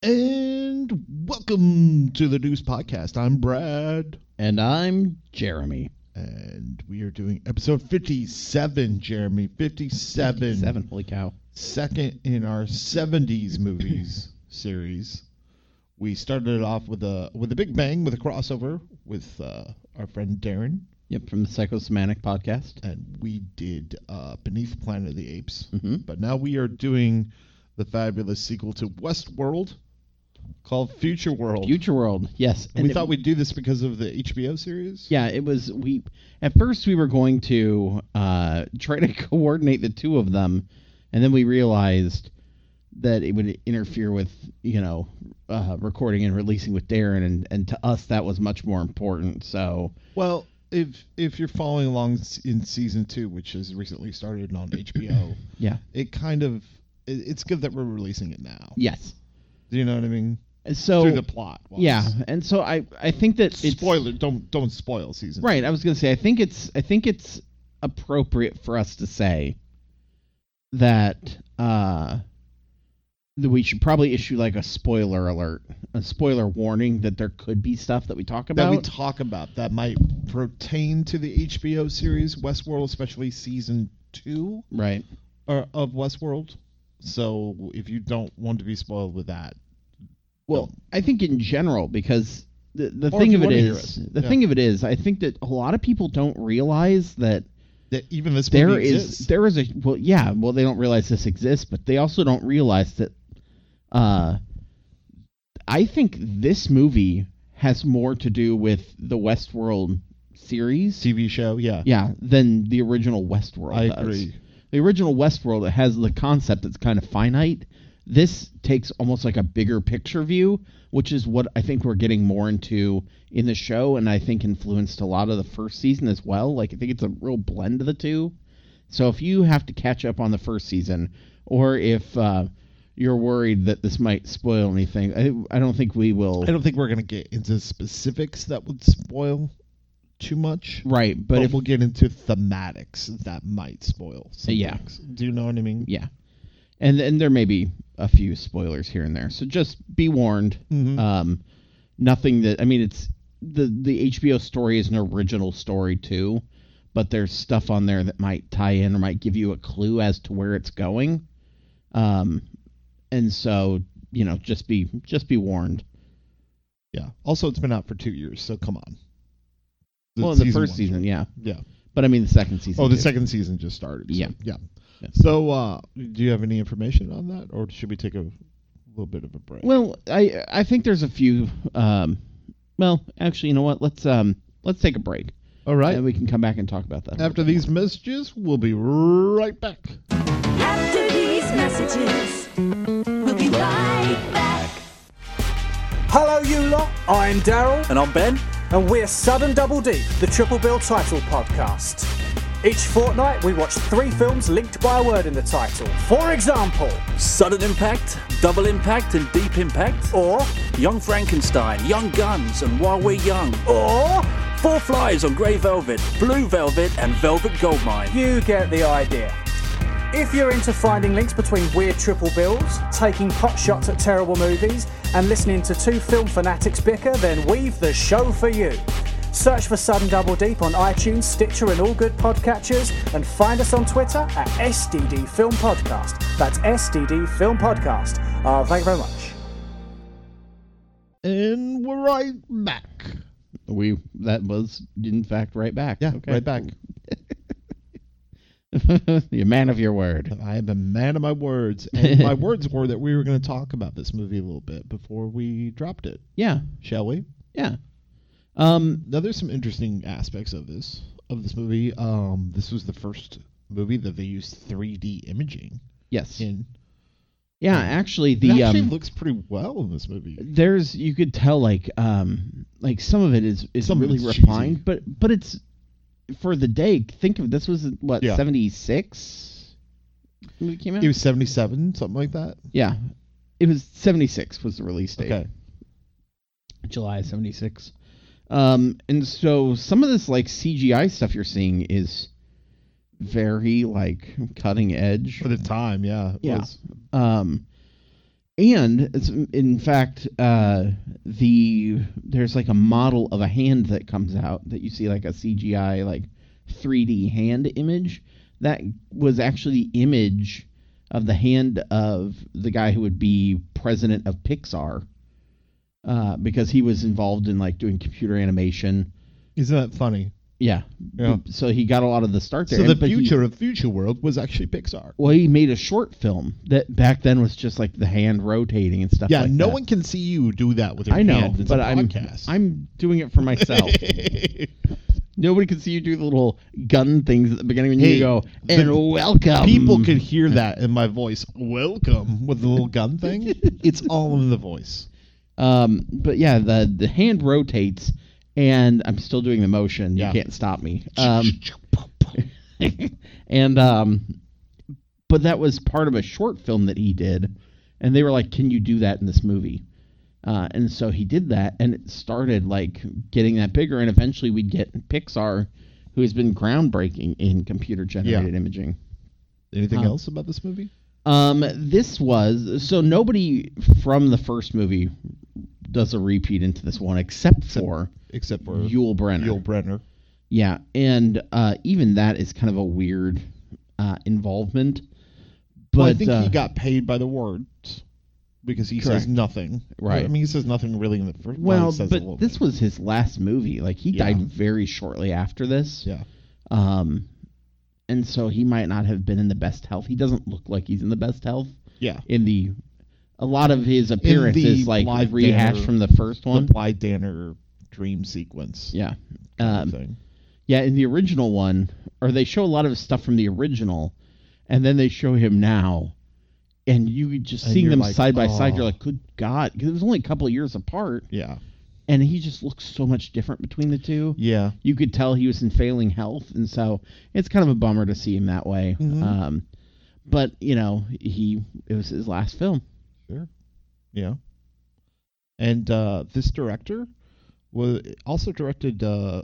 And welcome to the Deuce Podcast. I'm Brad. And I'm Jeremy. And we are doing episode 57, Jeremy. 57. Holy cow. Second in our 70s movies series. We started it off with a big bang, with a crossover with our friend Darren. Yep, from the Psychosomatic podcast. And we did Beneath Planet of the Apes. Mm-hmm. But now we are doing the fabulous sequel to Westworld called Future World. Future World, yes. And we thought we'd do this because of the HBO series. Yeah, it was. At first we were going to try to coordinate the two of them, and then we realized that it would interfere with, recording and releasing with Darren, and to us that was much more important. So, well, if you're following along in season 2, which has recently started on HBO, yeah, it's good that we're releasing it now. Yes. Do you know what I mean? So through the plot. Yeah, and so I think that spoiler. Don't spoil season 2. Right. I was going to say I think it's appropriate for us to say that we should probably issue like a spoiler alert, a spoiler warning that there could be stuff that we talk about. That might pertain to the HBO series Westworld, especially season 2. Right. Of Westworld. So if you don't want to be spoiled with that. Well, I think in general, because the thing of it is, I think that a lot of people don't realize that even this movie exists. They don't realize this exists, but they also don't realize that I think this movie has more to do with the Westworld series. TV show, yeah. Yeah, than the original Westworld I does. agree. The original Westworld, it has the concept that's kind of finite. This takes almost like a bigger picture view, which is what I think we're getting more into in the show, and I think influenced a lot of the first season as well. Like, I think it's a real blend of the two. So if you have to catch up on the first season, or if you're worried that this might spoil anything, I don't think we will. I don't think we're going to get into specifics that would spoil too much. Right, but we'll get into thematics that might spoil some things. Do you know what I mean? Yeah. And there may be a few spoilers here and there, so just be warned. Mm-hmm. Nothing that, I mean, it's the HBO story is an original story too, but there's stuff on there that might tie in or might give you a clue as to where it's going. And so, just be warned. Yeah. Also, it's been out for 2 years, so come on. The first season, yeah. Yeah. But I mean the second season. Oh, the second season just started. So, yeah. Yeah. So, do you have any information on that, or should we take a little bit of a break? Well, I think there's a few. Actually, you know what? Let's take a break. All right. And we can come back and talk about that. After these messages, we'll be right back. After these messages, we'll be right back. Hello, you lot. I'm Daryl. And I'm Ben. And we're Sudden Double Deep, the Triple Bill title podcast. Each fortnight, we watch 3 films linked by a word in the title. For example, Sudden Impact, Double Impact, and Deep Impact. Or Young Frankenstein, Young Guns, and While We're Young. Or 4 Flies on Grey Velvet, Blue Velvet, and Velvet Goldmine. You get the idea. If you're into finding links between weird triple bills, taking pot shots at terrible movies, and listening to 2 film fanatics bicker, then we've the show for you. Search for Sudden Double Deep on iTunes, Stitcher, and all good podcatchers, and find us on Twitter at SDD Film Podcast. That's SDD Film Podcast. Thank you very much. And we're right back. That was, in fact, right back. Yeah, okay. Right back. You're a man of your word. I am a man of my words. And my words were that we were going to talk about this movie a little bit before we dropped it. Yeah. Shall we? Yeah. Now, there's some interesting aspects of this movie. This was the first movie that they used 3D imaging. Yes. In. Yeah, actually, it actually looks pretty well in this movie. You could tell, like some of it is really refined, cheesy. but it's for the day. Think of this was what 76 when it came out. It was 77, something like that. Yeah, it was 76 was the release date. Okay, July 76. And so some of this like CGI stuff you're seeing is very like cutting edge for the time. Yeah. Yeah. Was. And it's, in fact, there's like a model of a hand that comes out that you see, like a CGI, like 3D hand image. That was actually the image of the hand of the guy who would be president of Pixar, because he was involved in like doing computer animation. Isn't that funny? Yeah. Yeah. So he got a lot of the start there. So the But future of Future World was actually Pixar. Well, he made a short film that back then was just like the hand rotating and stuff Yeah, like no that. one can see you do that with your I know, hand. It's but a I'm podcast. I'm doing it for myself. Nobody can see you do the little gun things at the beginning when Hey, you go, the and welcome. People could hear that in my voice. Welcome with the little gun thing. It's all in the voice. But yeah, the hand rotates, and I'm still doing the motion. Yeah. You can't stop me. And but that was part of a short film that he did, and they were like, "Can you do that in this movie?" And so he did that, and it started like getting that bigger, and eventually we'd get Pixar, who has been groundbreaking in computer generated imaging. Anything else about this movie? This was so nobody from the first movie does a repeat into this one except for Yul Brynner. Yul Brynner. Yeah, and even that is kind of a weird involvement. But Well, I think he got paid by the words because he Correct. says nothing. Right. I mean, he says nothing really in the first. well, he says a but little this bit. was his last movie. Like he Yeah. died very shortly after this. Yeah. And so he might not have been in the best health. He doesn't look like he's in the best health. Yeah. A lot of his appearance is like Blythe rehashed Danner- from the first one. The Blythe Danner dream sequence. Yeah. kind of thing. Yeah, in the original one, or they show a lot of stuff from the original, and then they show him now, and you just And seeing you're them like, side by side, oh. you're like, good God, because it was only a couple of years apart, Yeah. and he just looks so much different between the two. Yeah. You could tell he was in failing health, and so it's kind of a bummer to see him that way. Mhm. But you know, it was his last film. Sure. Yeah. And this director was also directed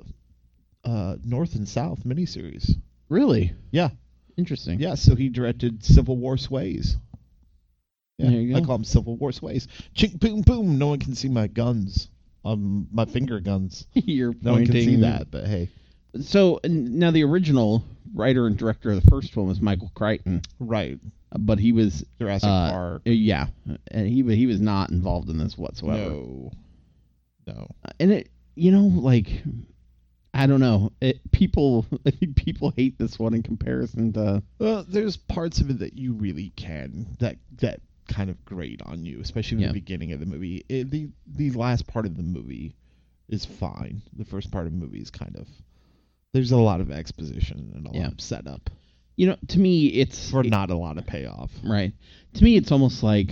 North and South miniseries. Really Yeah. interesting. Yeah, so he directed Civil War Sways. Yeah, There you I go. call him Civil War Sways. Chink, boom, boom. No one can see my guns. My finger guns. You're No one can see pointing. that, but hey. So now the original writer and director of the first one was Michael Crichton, Right. but he was Jurassic Park. yeah, and he was not involved in this whatsoever. No. And it, you know, like I don't know, I think people hate this one in comparison to Well, there's parts of it that you really can that kind of grate on you, especially in Yeah. the beginning of the movie. The last part of the movie is fine. The first part of the movie is kind of there's a lot of exposition and a lot of setup you know, to me it's for not a lot of payoff. right. To me it's almost like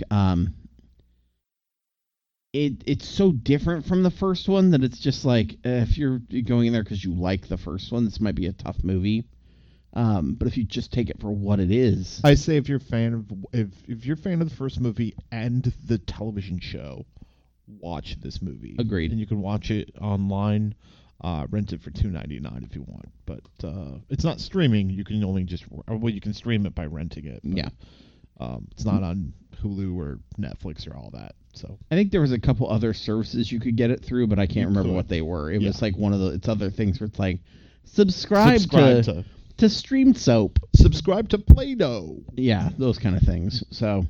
it's so different from the first one that it's just like if you're going in there because you like the first one, this might be a tough movie. But if you just take it for what it is, I say if you're a fan of if you're a fan of the first movie and the television show, watch this movie. Agreed. And you can watch it online. Rent it for $2.99 if you want, but it's not streaming. You can only you can stream it by renting it. But, yeah. it's not on Hulu or Netflix or all that. So I think there was a couple other services you could get it through, but I can't remember could. what they were. It Yeah. was like one of it's other things where it's like subscribe to Stream Soap. subscribe to Play-Doh. Yeah, those kind of things. So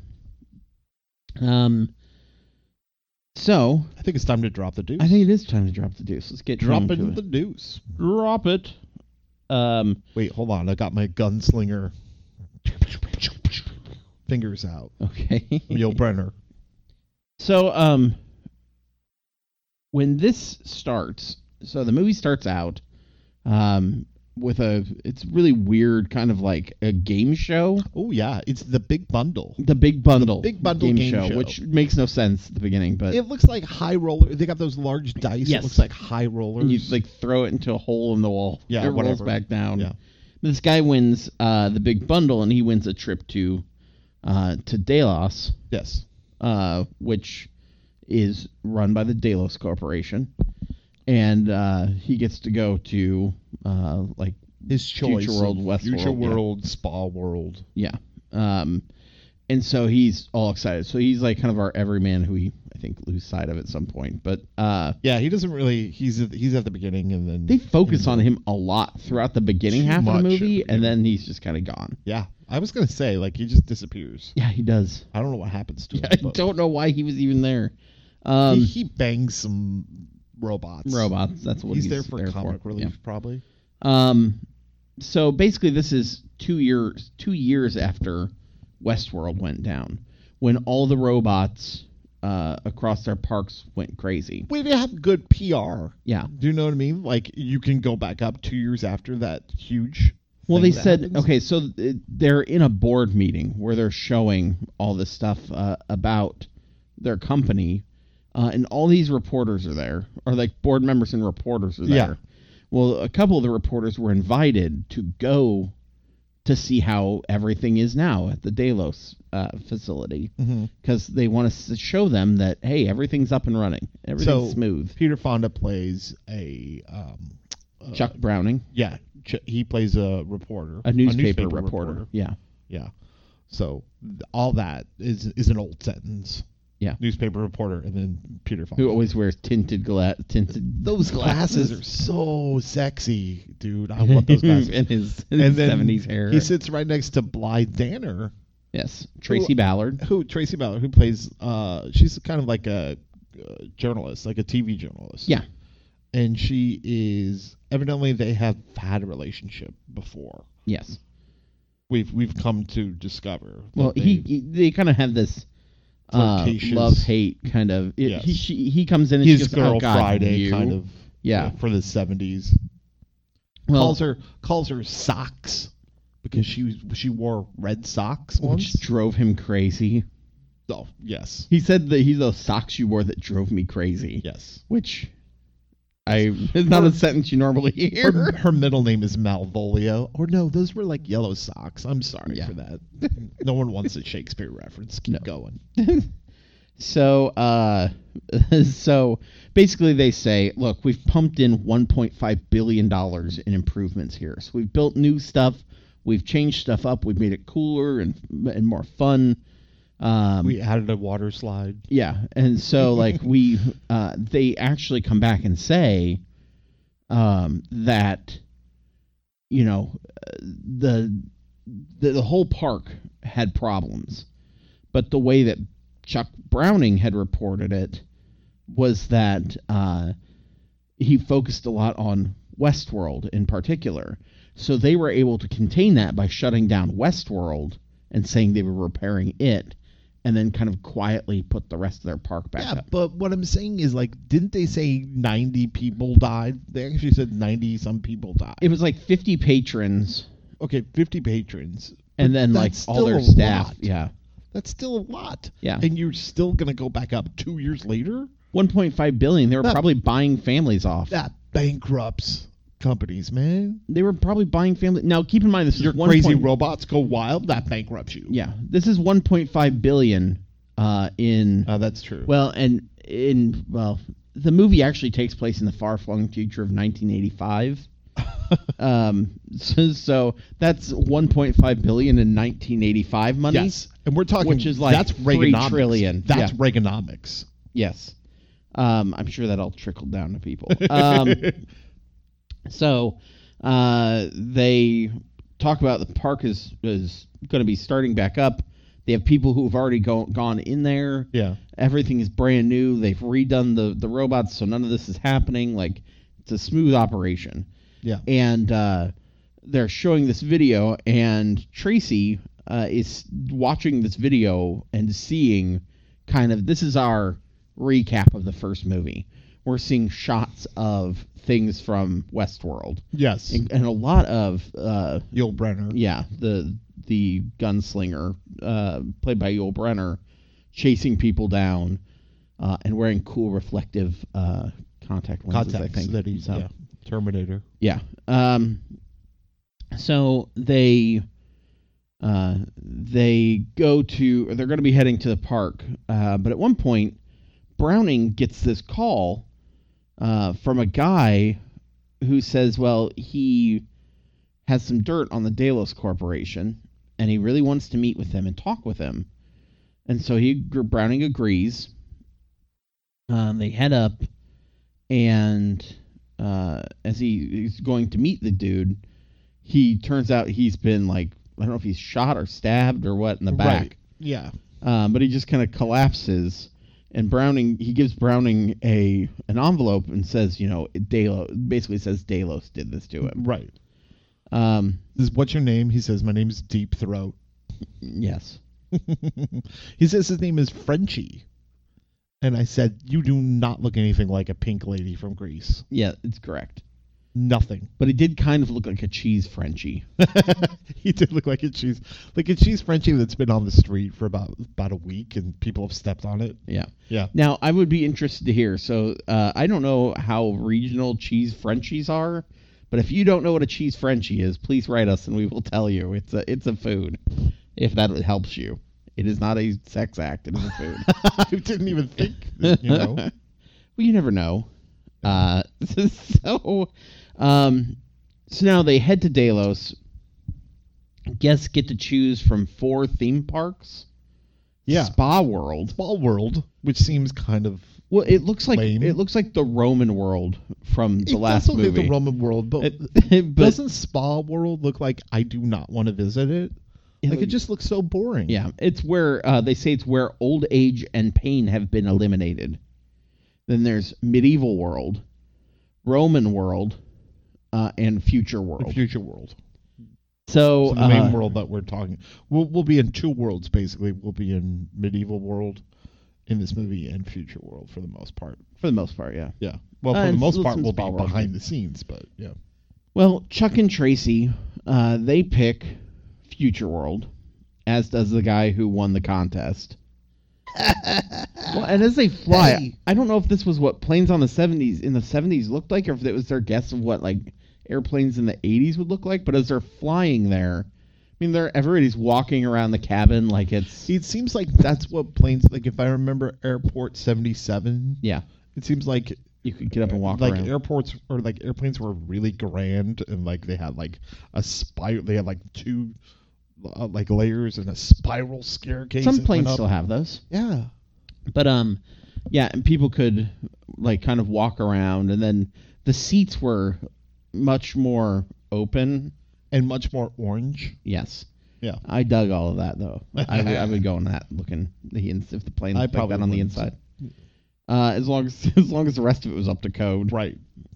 so I think it's time to drop the deuce. I think it is time to drop the deuce. Let's get drop into in it. the deuce. Drop it. Wait, hold on. I got my gunslinger fingers out. Okay. Yul Brynner. So, when this starts, so the movie starts out, with it's really weird, kind of like a game show. Oh yeah, it's the Big Bundle. The Big Bundle. Big Bundle game show. which makes no sense at the beginning, but It looks like high roller. They got those large dice. Yes. It looks like high rollers. you like throw it into a hole in the wall. Yeah, it rolls whatever. back down. Yeah. This guy wins the Big Bundle, and he wins a trip to Delos, Yes. which is run by the Delos Corporation, and he gets to go to like His choice. Future World, of Westworld, Future yeah. World, Spa World. yeah, And so he's all excited. So he's like kind of our everyman who we, I think, lose sight of at some point. But Yeah, he doesn't really. He's at the beginning, and then they focus on him a lot throughout the beginning Too half of the much movie, of the and then he's just kind of gone. Yeah, I was gonna say like he just disappears. Yeah, he does. I don't know what happens to him. I but don't know why he was even there. he bangs some robots. Robots. That's what He's there for comic relief, Yeah. probably. So basically, this is 2 years after Westworld went down, when all the robots across their parks went crazy. We didn't have good PR. Yeah. Do you know what I mean? Like you can go back up 2 years after that huge. Well, thing they that said, happens. okay, so they're in a board meeting where they're showing all this stuff about their company, and all these reporters are there, or like board members and reporters are there. Yeah. Well, a couple of the reporters were invited to go to see how everything is now at the Delos facility, because they want to show them that, hey, everything's up and running, everything's smooth. Peter Fonda plays a Chuck Browning, he plays a reporter, a newspaper reporter. Yeah. Yeah. So all that is an old sentence. Yeah. Newspaper reporter, and then Peter Fonda. Who always wears tinted Those glasses are so sexy, dude. I want those glasses. and his And then 70s hair. He sits right next to Blythe Danner. Yes, Tracy Ballard. Tracy Ballard, who plays, she's kind of like a journalist, like a TV journalist. Yeah. And she is, evidently they have had a relationship before. Yes. We've come to discover. Well, that they kind of have this flirtatious- love-hate kind of. Yes. He comes in and his she goes, Girl oh, God, Friday you. kind of. Yeah. For the 70s. Well, calls her socks because she wore red socks once. which drove him crazy. Oh, yes. He said that he's those socks you wore that drove me crazy. Yes. Which is not a sentence you normally hear. Her middle name is Malvolio. Or no, those were like yellow socks. I'm sorry for that. No one wants a Shakespeare reference. Keep going. So, so basically they say, look, we've pumped in $1.5 billion in improvements here. So we've built new stuff. We've changed stuff up. We've made it cooler and more fun. We added a water slide. Yeah. And so like they actually come back and say, that, you know, the whole park had problems, but the way that Chuck Browning had reported it was that he focused a lot on Westworld in particular. So they were able to contain that by shutting down Westworld and saying they were repairing it, and then kind of quietly put the rest of their park back up. But what I'm saying is, like, didn't they say 90 people died? They actually said 90-some people died. It was like 50 patrons, Okay, 50 patrons. and But then like that's all still their a staff. lot. Yeah. That's still a lot. Yeah. And you're still going to go back up 2 years later? 1.5 billion. They were That- probably buying families off. That bankrupts companies, man. They were probably buying family. Now, keep in mind, this Your is 1. crazy robots go wild, that bankrupts you. Yeah, this is 1.5 billion in. That's true. Well, and the movie actually takes place in the far-flung future of 1985. So that's 1.5 billion in 1985 money. yes. And we're talking, which is like that's 3 Reaganomics. trillion. That's Yeah. Reaganomics. Yes. I'm sure that'll trickle down to people. So they talk about the park is going to be starting back up. They have people who have already gone in there. Yeah. Everything is brand new. They've redone the robots, so none of this is happening. Like, it's a smooth operation. Yeah. And they're showing this video, and Tracy is watching this video and seeing kind of, this is our recap of the first movie. We're seeing shots of things from Westworld. Yes. And a lot of, Yul Brenner. yeah, the gunslinger, played by Yul Brenner, chasing people down and wearing cool reflective contact lenses, I think. that he's, So, yeah. Terminator. yeah. So they're going to be heading to the park, but at one point, Browning gets this call from a guy who says, well, he has some dirt on the Delos Corporation, and he really wants to meet with them and talk with them. And so Browning agrees. They head up, and as he's going to meet the dude, he turns out he's been like, I don't know if he's shot or stabbed or what in the back. Right. Yeah. But he just kind of collapses, and he gives Browning an envelope and says, Delos, basically says Delos did this to him. Right. What's your name? He says, my name's Deep Throat. Yes. He says his name is Frenchie. And I said, you do not look anything like a pink lady from Greece. Yeah, it's correct. Nothing. But he did kind of look like a cheese Frenchie. He did look like a cheese Frenchie that's been on the street for about a week and people have stepped on it. Yeah. Yeah. Now, I would be interested to hear. So, I don't know how regional cheese Frenchies are, but if you don't know what a cheese Frenchie is, please write us and we will tell you. It's a food, if that helps you. It is not a sex act. It is a food. I didn't even think that, Well, you never know. So now they head to Delos. Guests get to choose from 4 theme parks. Yeah. Spa World. Spa World, which seems kind of Well, it looks like lame. it looks like the Roman world from the last does look movie. like the Roman world, but But doesn't Spa World look like I do not want to visit it? Like, it just looks so boring. yeah, it's where they say it's where old age and pain have been eliminated. Then there's medieval world, Roman world, and future world. The future world. So So the main world that we're talking, we'll be in 2 worlds basically. We'll be in medieval world in this movie and future world for the most part. for the most part, yeah. Yeah. Well, for the And most some part, we'll be Spa World. behind the scenes, but yeah. Well, Chuck and Tracy, they pick Future World, as does the guy who won the contest. Well, and as they fly, Hey. I don't know if this was what planes in the 70s looked like, or if it was their guess of what like airplanes in the 80s would look like. But as they're flying there, I mean, everybody's walking around the cabin like it's It seems like that's what planes, like if I remember Airport 77, yeah. it seems like You could get up and walk like around. airports or like airplanes were really grand and like they had like a spiral, they had like 2 like layers and a spiral staircase. Some that went planes up. still have those. Yeah. But yeah, and people could like kind of walk around, and then the seats were much more open. And much more orange. Yes, Yeah. I dug all of that though. I would go on that looking if the plane I like probably that on the wouldn't. inside. As long as the rest of it was up to code. Right.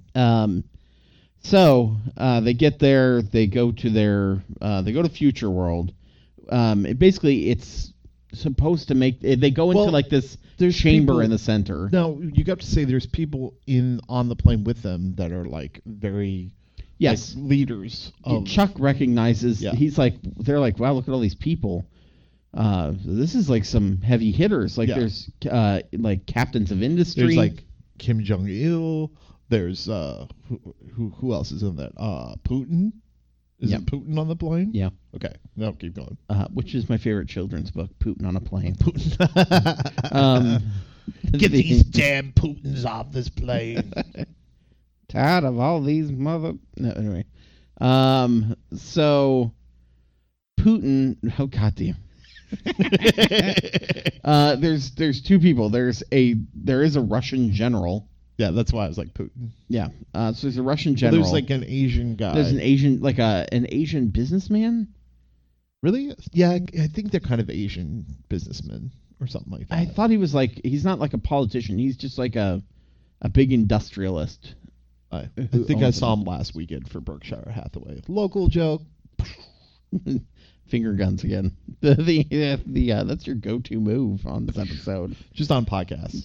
So they get there. They go to Future World. Basically, it's supposed to make. They go into Well, like this there's chamber people- in the center. Now, you got to say there's people on the plane with them that are like very Yes. like, leaders of Chuck recognizes. Yeah. He's like, they're like, wow, look at all these people. This is like some heavy hitters. Like Yeah. there's like captains of industry. There's like Kim Jong Il. There's who else is in that? Putin. Is Yep. it Putin on the plane? Yeah. Okay. No, keep going. Which is my favorite children's book, Putin on a Plane. Putin. Get these damn Putins off this plane. Tired of all these mother. No, anyway. So Putin. Oh goddamn. There's 2 people. There is a Russian general. Yeah, that's why I was like Putin. Yeah. So there's a Russian Well, general. there's like an Asian guy. There's an Asian, like an Asian businessman. Really? Yeah, I think they're kind of Asian businessmen or something like that. I thought he was like, he's not like a politician. He's just like a big industrialist. I who think I owns saw it. him last weekend for Berkshire Hathaway. Local joke. Finger guns again. That's your go-to move on this episode. Just on podcasts.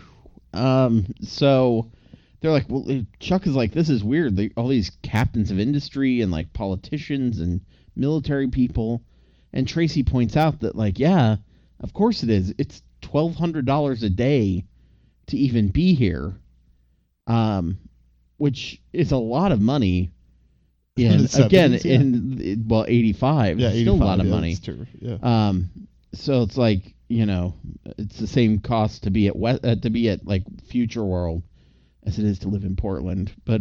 So they're like, well, Chuck is like, this is weird. All these captains of industry and like politicians and military people. And Tracy points out that like, yeah, of course it is. It's $1,200 a day to even be here. Which is a lot of money. In the Again, 70s, yeah. 85. Yeah, It's still a lot of yeah, money. that's true. Yeah. So it's like, it's the same cost to be at like Future World as it is to live in Portland. But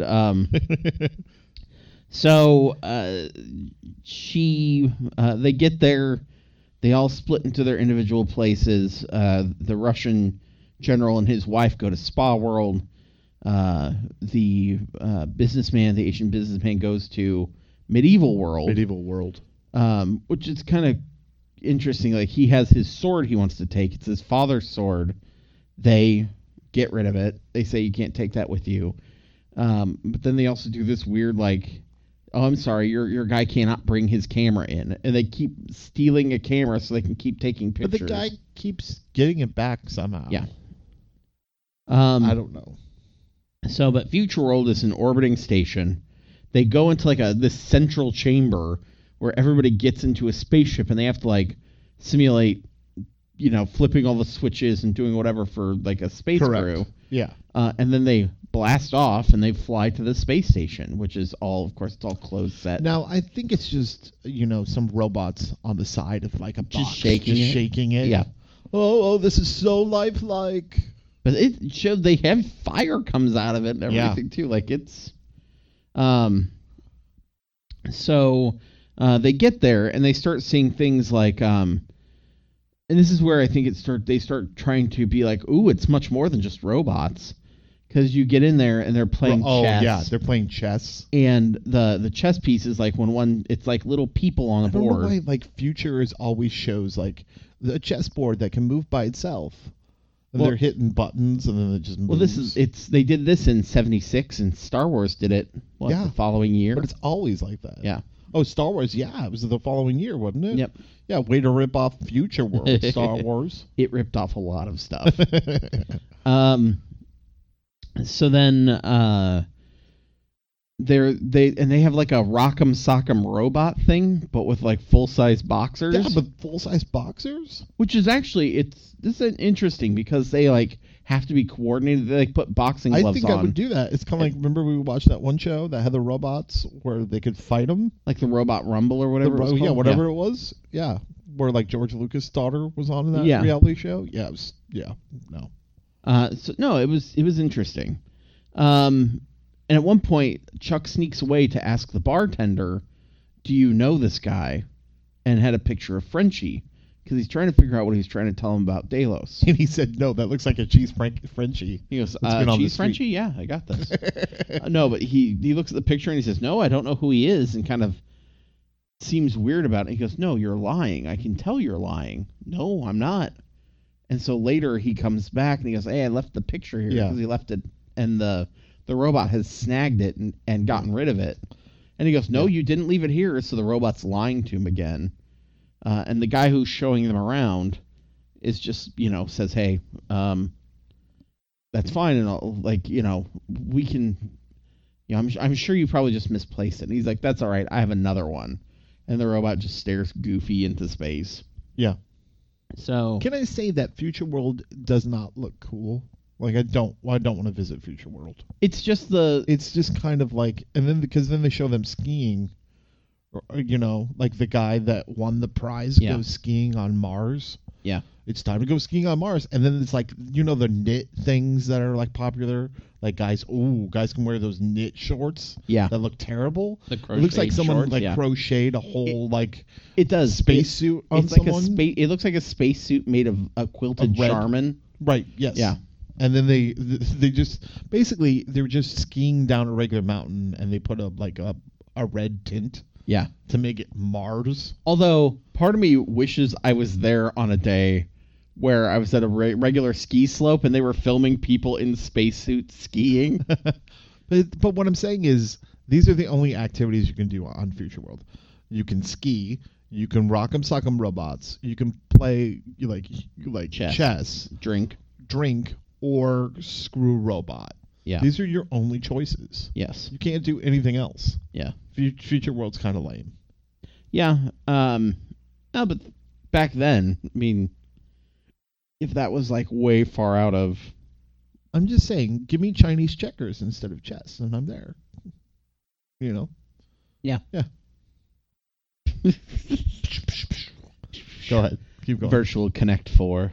so they get there, they all split into their individual places. The Russian general and his wife go to Spa World. The businessman, the Asian businessman, goes to Medieval World. Medieval World. Which is kind of interesting. Like, he has his sword he wants to take. It's his father's sword. They get rid of it. They say you can't take that with you. But then they also do this weird, like, oh, I'm sorry, your guy cannot bring his camera in. And they keep stealing a camera so they can keep taking pictures. But the guy keeps getting it back somehow. Yeah. I don't know. So, but Future World is an orbiting station. They go into like this central chamber where everybody gets into a spaceship and they have to like simulate, flipping all the switches and doing whatever for like a space crew. Yeah. And then they blast off and they fly to the space station, which is all, of course, it's all closed set. Now, I think it's just, some robots on the side of like a box. Shaking it. Yeah. Oh, this is so lifelike. But it showed they have fire comes out of it and everything too. Like it's, so they get there and they start seeing things like, and this is where I think they start trying to be like, ooh, it's much more than just robots, because you get in there and they're playing chess. Oh yeah, they're playing chess. And the chess piece is like it's like little people on a board. I don't know why like Future always shows like the chessboard that can move by itself. And they're hitting buttons, and then it just moves. Well, they did this in '76, and Star Wars did it. The following year. But it's always like that. Yeah. Oh, Star Wars. Yeah, it was the following year, wasn't it? Yep. Yeah, way to rip off Future World, Star Wars. It ripped off a lot of stuff. So then they have like a Rock'em Sock'em robot thing, but with like full size boxers. Yeah, but full size boxers, which is actually this is interesting because they like have to be coordinated. They like put boxing gloves on. I think I would do that. It's kind of like, remember we watched that one show that had the robots where they could fight them, like the Robot Rumble or whatever. It was it was. Yeah, where like George Lucas' daughter was on in that reality show. Yeah, it was. Yeah, no. It was interesting. And at one point, Chuck sneaks away to ask the bartender, do you know this guy? And had a picture of Frenchie, because he's trying to figure out what he's trying to tell him about Delos. And he said, no, that looks like a cheese Frenchie. He goes, cheese Frenchie? Yeah, I got this. No, but he looks at the picture and he says, no, I don't know who he is, and kind of seems weird about it. He goes, no, you're lying. I can tell you're lying. No, I'm not. And so later he comes back and he goes, hey, I left the picture here because he left it, and the robot has snagged it and gotten rid of it. And he goes, no, you didn't leave it here. So the robot's lying to him again. And the guy who's showing them around is just, says, hey, that's fine. And I'll, we can, I'm sure you probably just misplaced it. And he's like, that's all right. I have another one. And the robot just stares goofy into space. Yeah. So can I say that Future World does not look cool? Like, I don't want to visit Future World. It's just kind of like, and then because then they show them skiing, or, like the guy that won the prize goes skiing on Mars. Yeah. It's time to go skiing on Mars. And then it's like, the knit things that are like popular. Like guys can wear those knit shorts. Yeah. That look terrible. It looks like someone crocheted a whole it does spacesuit on someone. It looks like a spacesuit made of a quilted Charmin. Right. Yes. Yeah. And then they just basically they're just skiing down a regular mountain, and they put a red tint. Yeah. To make it Mars. Although part of me wishes I was there on a day where I was at a regular ski slope and they were filming people in spacesuits skiing. But what I'm saying is these are the only activities you can do on Future World. You can ski. You can Rock'em Sock'em robots. You can play like chess. Drink. Or screw robot. Yeah. These are your only choices. Yes. You can't do anything else. Yeah. Future World's kind of lame. Yeah. No, but back then, I mean, if that was like way far out of... I'm just saying, give me Chinese checkers instead of chess, and I'm there. Yeah. Yeah. Go ahead. Keep going. Virtual Connect 4.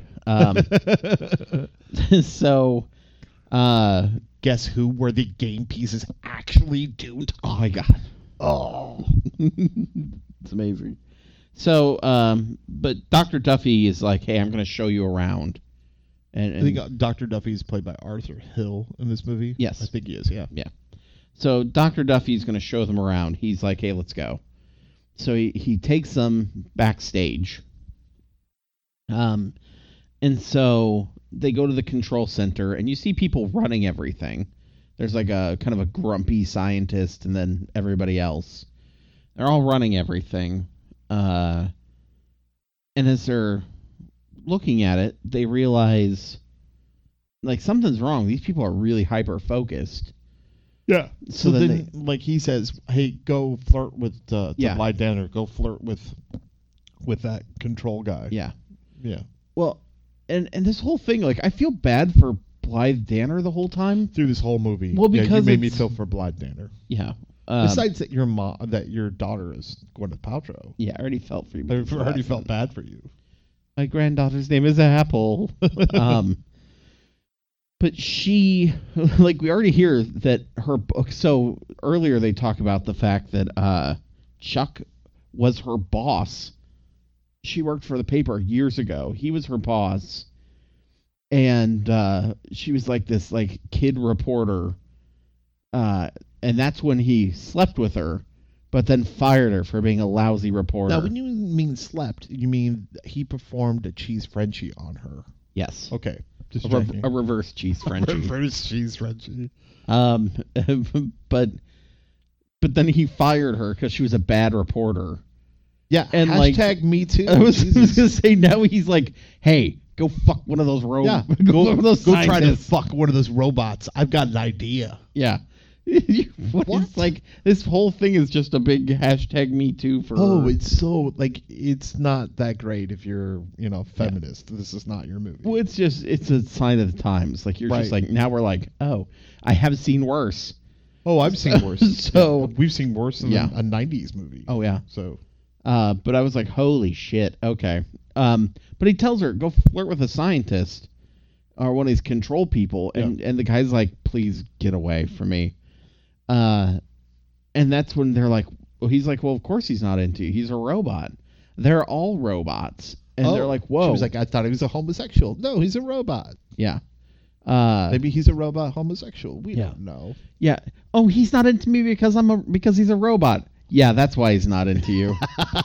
So, guess who? Where the game pieces actually do talk. Oh my god! Oh, it's amazing. So, but Dr. Duffy is like, hey, I'm going to show you around. And I think Dr. Duffy is played by Arthur Hill in this movie. Yes. I think he is, yeah. Yeah. So Dr. Duffy's going to show them around. He's like, hey, let's go. So he takes them backstage. And so they go to the control center, and you see people running everything. There's like a kind of a grumpy scientist and then everybody else. They're all running everything. And as they're looking at it, they realize like something's wrong. These people are really hyper focused. Yeah. So then then, like he says, "Hey, go flirt with Yeah. Blythe Danner. Go flirt with that control guy." Yeah. Yeah. Well, and this whole thing, like, I feel bad for Blythe Danner the whole time. Through this whole movie, Well, yeah, you because made me it's- feel for Blythe Danner. Yeah. Besides that, your daughter is Gwyneth Paltrow. Yeah, I already felt for you. I before already that. felt bad for you. My granddaughter's name is Apple. But she, like, we already hear that her book. So earlier they talk about the fact that Chuck was her boss. She worked for the paper years ago. He was her boss. And she was like this like kid reporter. And that's when he slept with her, but then fired her for being a lousy reporter. Now, when you mean slept, you mean he performed a cheese Frenchie on her. Yes. Okay. Just A checking. reverse cheese Frenchie. Reverse cheese Frenchie. But then he fired her because she was a bad reporter. Yeah, And, hashtag me too. I was Jesus. gonna say now he's like, hey, go fuck one of those Yeah, go fuck one of those go try to scientists. fuck one of those robots. I've got an idea. Yeah. What? It's like this whole thing is just a big hashtag me too for Oh, it's so like it's not that great if you're feminist. This is not your movie. well, it's a sign of the times. Like you're just Right. like now we're like, oh, I have seen worse. Oh, I've seen worse. So- Yeah, we've seen worse than Yeah. a '90s movie. Oh yeah. So But I was like, holy shit, okay. But he tells her, go flirt with a scientist or one of these control people. And the guy's like, please get away from me. And that's when they're like, well, he's like, well, of course he's not into you. He's a robot. They're all robots. And they're like, whoa. She was like, I thought he was a homosexual. No, he's a robot. yeah. Maybe he's a robot homosexual. We Yeah. don't know. Yeah. Oh, he's not into me because because he's a robot. Yeah, that's why he's not into you.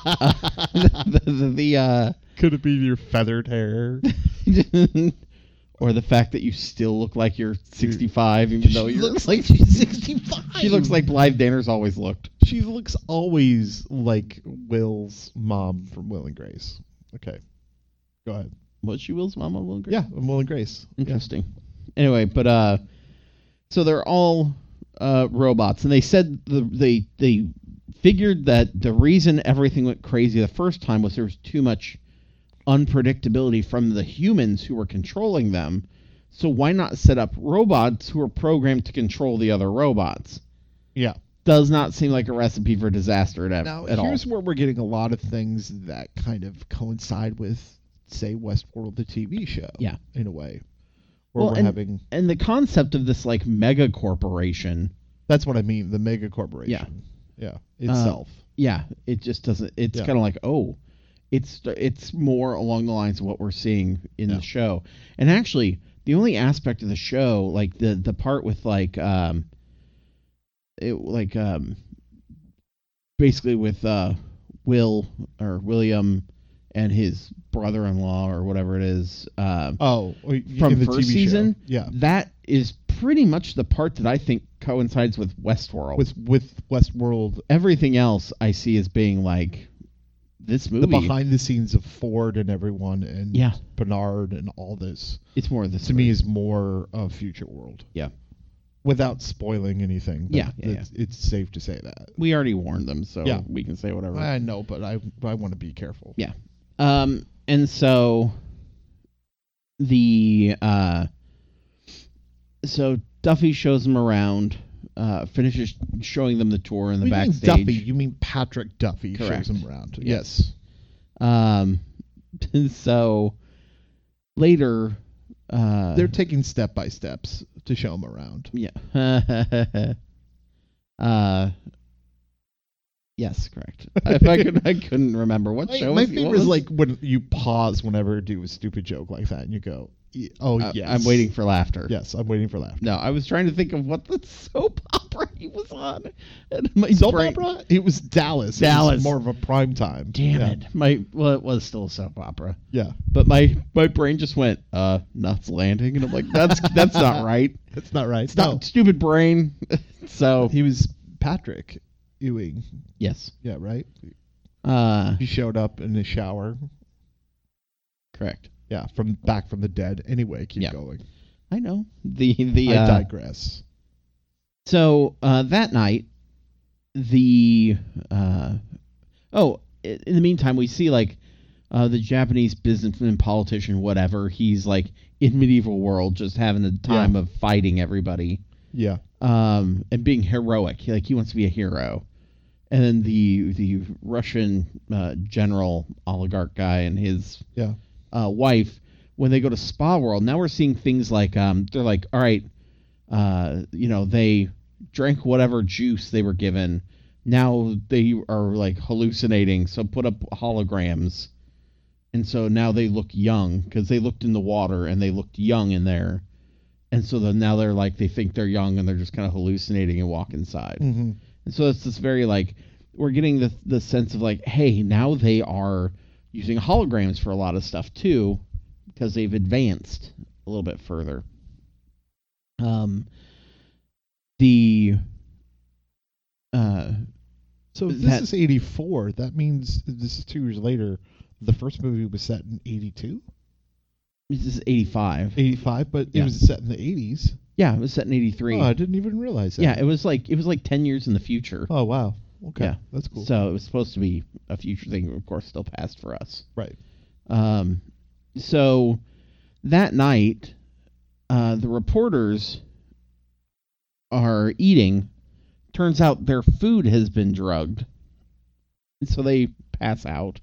Could it be your feathered hair? Or the fact that you still look like you're 65, even though She you're looks like she's 65. She looks like Blythe Danner's always looked. She looks always like Will's mom from Will and Grace. Okay, go ahead. Was she Will's mom on Will and Grace? Yeah, I'm Will and Grace. Interesting. Anyway, but so they're all robots, and they said they figured that the reason everything went crazy the first time was there was too much unpredictability from the humans who were controlling them. So why not set up robots who are programmed to control the other robots? Yeah. Does not seem like a recipe for disaster Now, at all. here's where we're getting a lot of things that kind of coincide with, say, Westworld, the TV show. Yeah. In a way. Where Well, we're having... And the concept of this like mega corporation. That's what I mean, the mega corporation. Yeah. Itself. Yeah, it just doesn't. It's Yeah. kind of like, oh, it's more along the lines of what we're seeing in Yeah. the show. And actually, the only aspect of the show, like the part with basically with William and his brother-in-law or whatever it is, From from the first TV season, show. Yeah. that is pretty much the part that I think coincides with Westworld. With Westworld, Everything else I see as being like this movie. the behind the scenes of Ford and everyone and Yeah. Bernard and all this, It's more of this to me, is more of Future World. Yeah. Without spoiling anything. but Yeah. It's safe to say that. We already warned them, so Yeah. we can say whatever. I know, but I want to be careful. Yeah. And so so Duffy shows them around, finishes showing them the tour in the When you mean backstage. Duffy, you mean Patrick Duffy Correct. shows him around. Yes. Yes. And so later, They're taking step by steps to show him around. yeah. Yes, correct. If I couldn't remember what show. My was- what favorite is was- like when you pause whenever I do a stupid joke like that, and you go, "Oh yes, I'm waiting for laughter. Yes, I'm waiting for laughter." No, I was trying to think of what the soap opera he was on. And my Soap brain- opera? It was Dallas. It was Dallas. more of a prime time. Damn Yeah. it. It was still a soap opera. Yeah, But my brain just went, Nuts Landing, and I'm like, that's not right. that's not right. It's not stupid brain. So He was Patrick Ewing. yes. Yeah, right. Uh He showed up in the shower. correct. Yeah, back from the dead. Anyway, keep Yeah. going. I know. The I digress. So that night, in the meantime, we see like the Japanese businessman, politician, whatever. He's like in medieval world, just having the time of fighting everybody, Yeah, and being heroic. He wants to be a hero. And then the Russian general oligarch guy and his yeah, wife, when they go to Spa World, now we're seeing things like they're like, all right, they drank whatever juice they were given. Now they are like hallucinating, so put up holograms, and so now they look young because they looked in the water and they looked young in there, and so now they're like they think they're young and they're just kind of hallucinating and walk inside. hmm And so it's this very like we're getting the sense of like, hey, now they are using holograms for a lot of stuff too, because they've advanced a little bit further. So if this is 84. That means this is 2 years later. The first movie was set in 82, This is 85. 85, but Yeah. it was set in the 80s. Yeah, it was set in 83. Oh, I didn't even realize that. Yeah, it was like 10 years in the future. Oh wow. Okay. Yeah. That's cool. So it was supposed to be a future thing, of course, still past for us. Right. So that night, the reporters are eating. Turns out their food has been drugged, and so they pass out.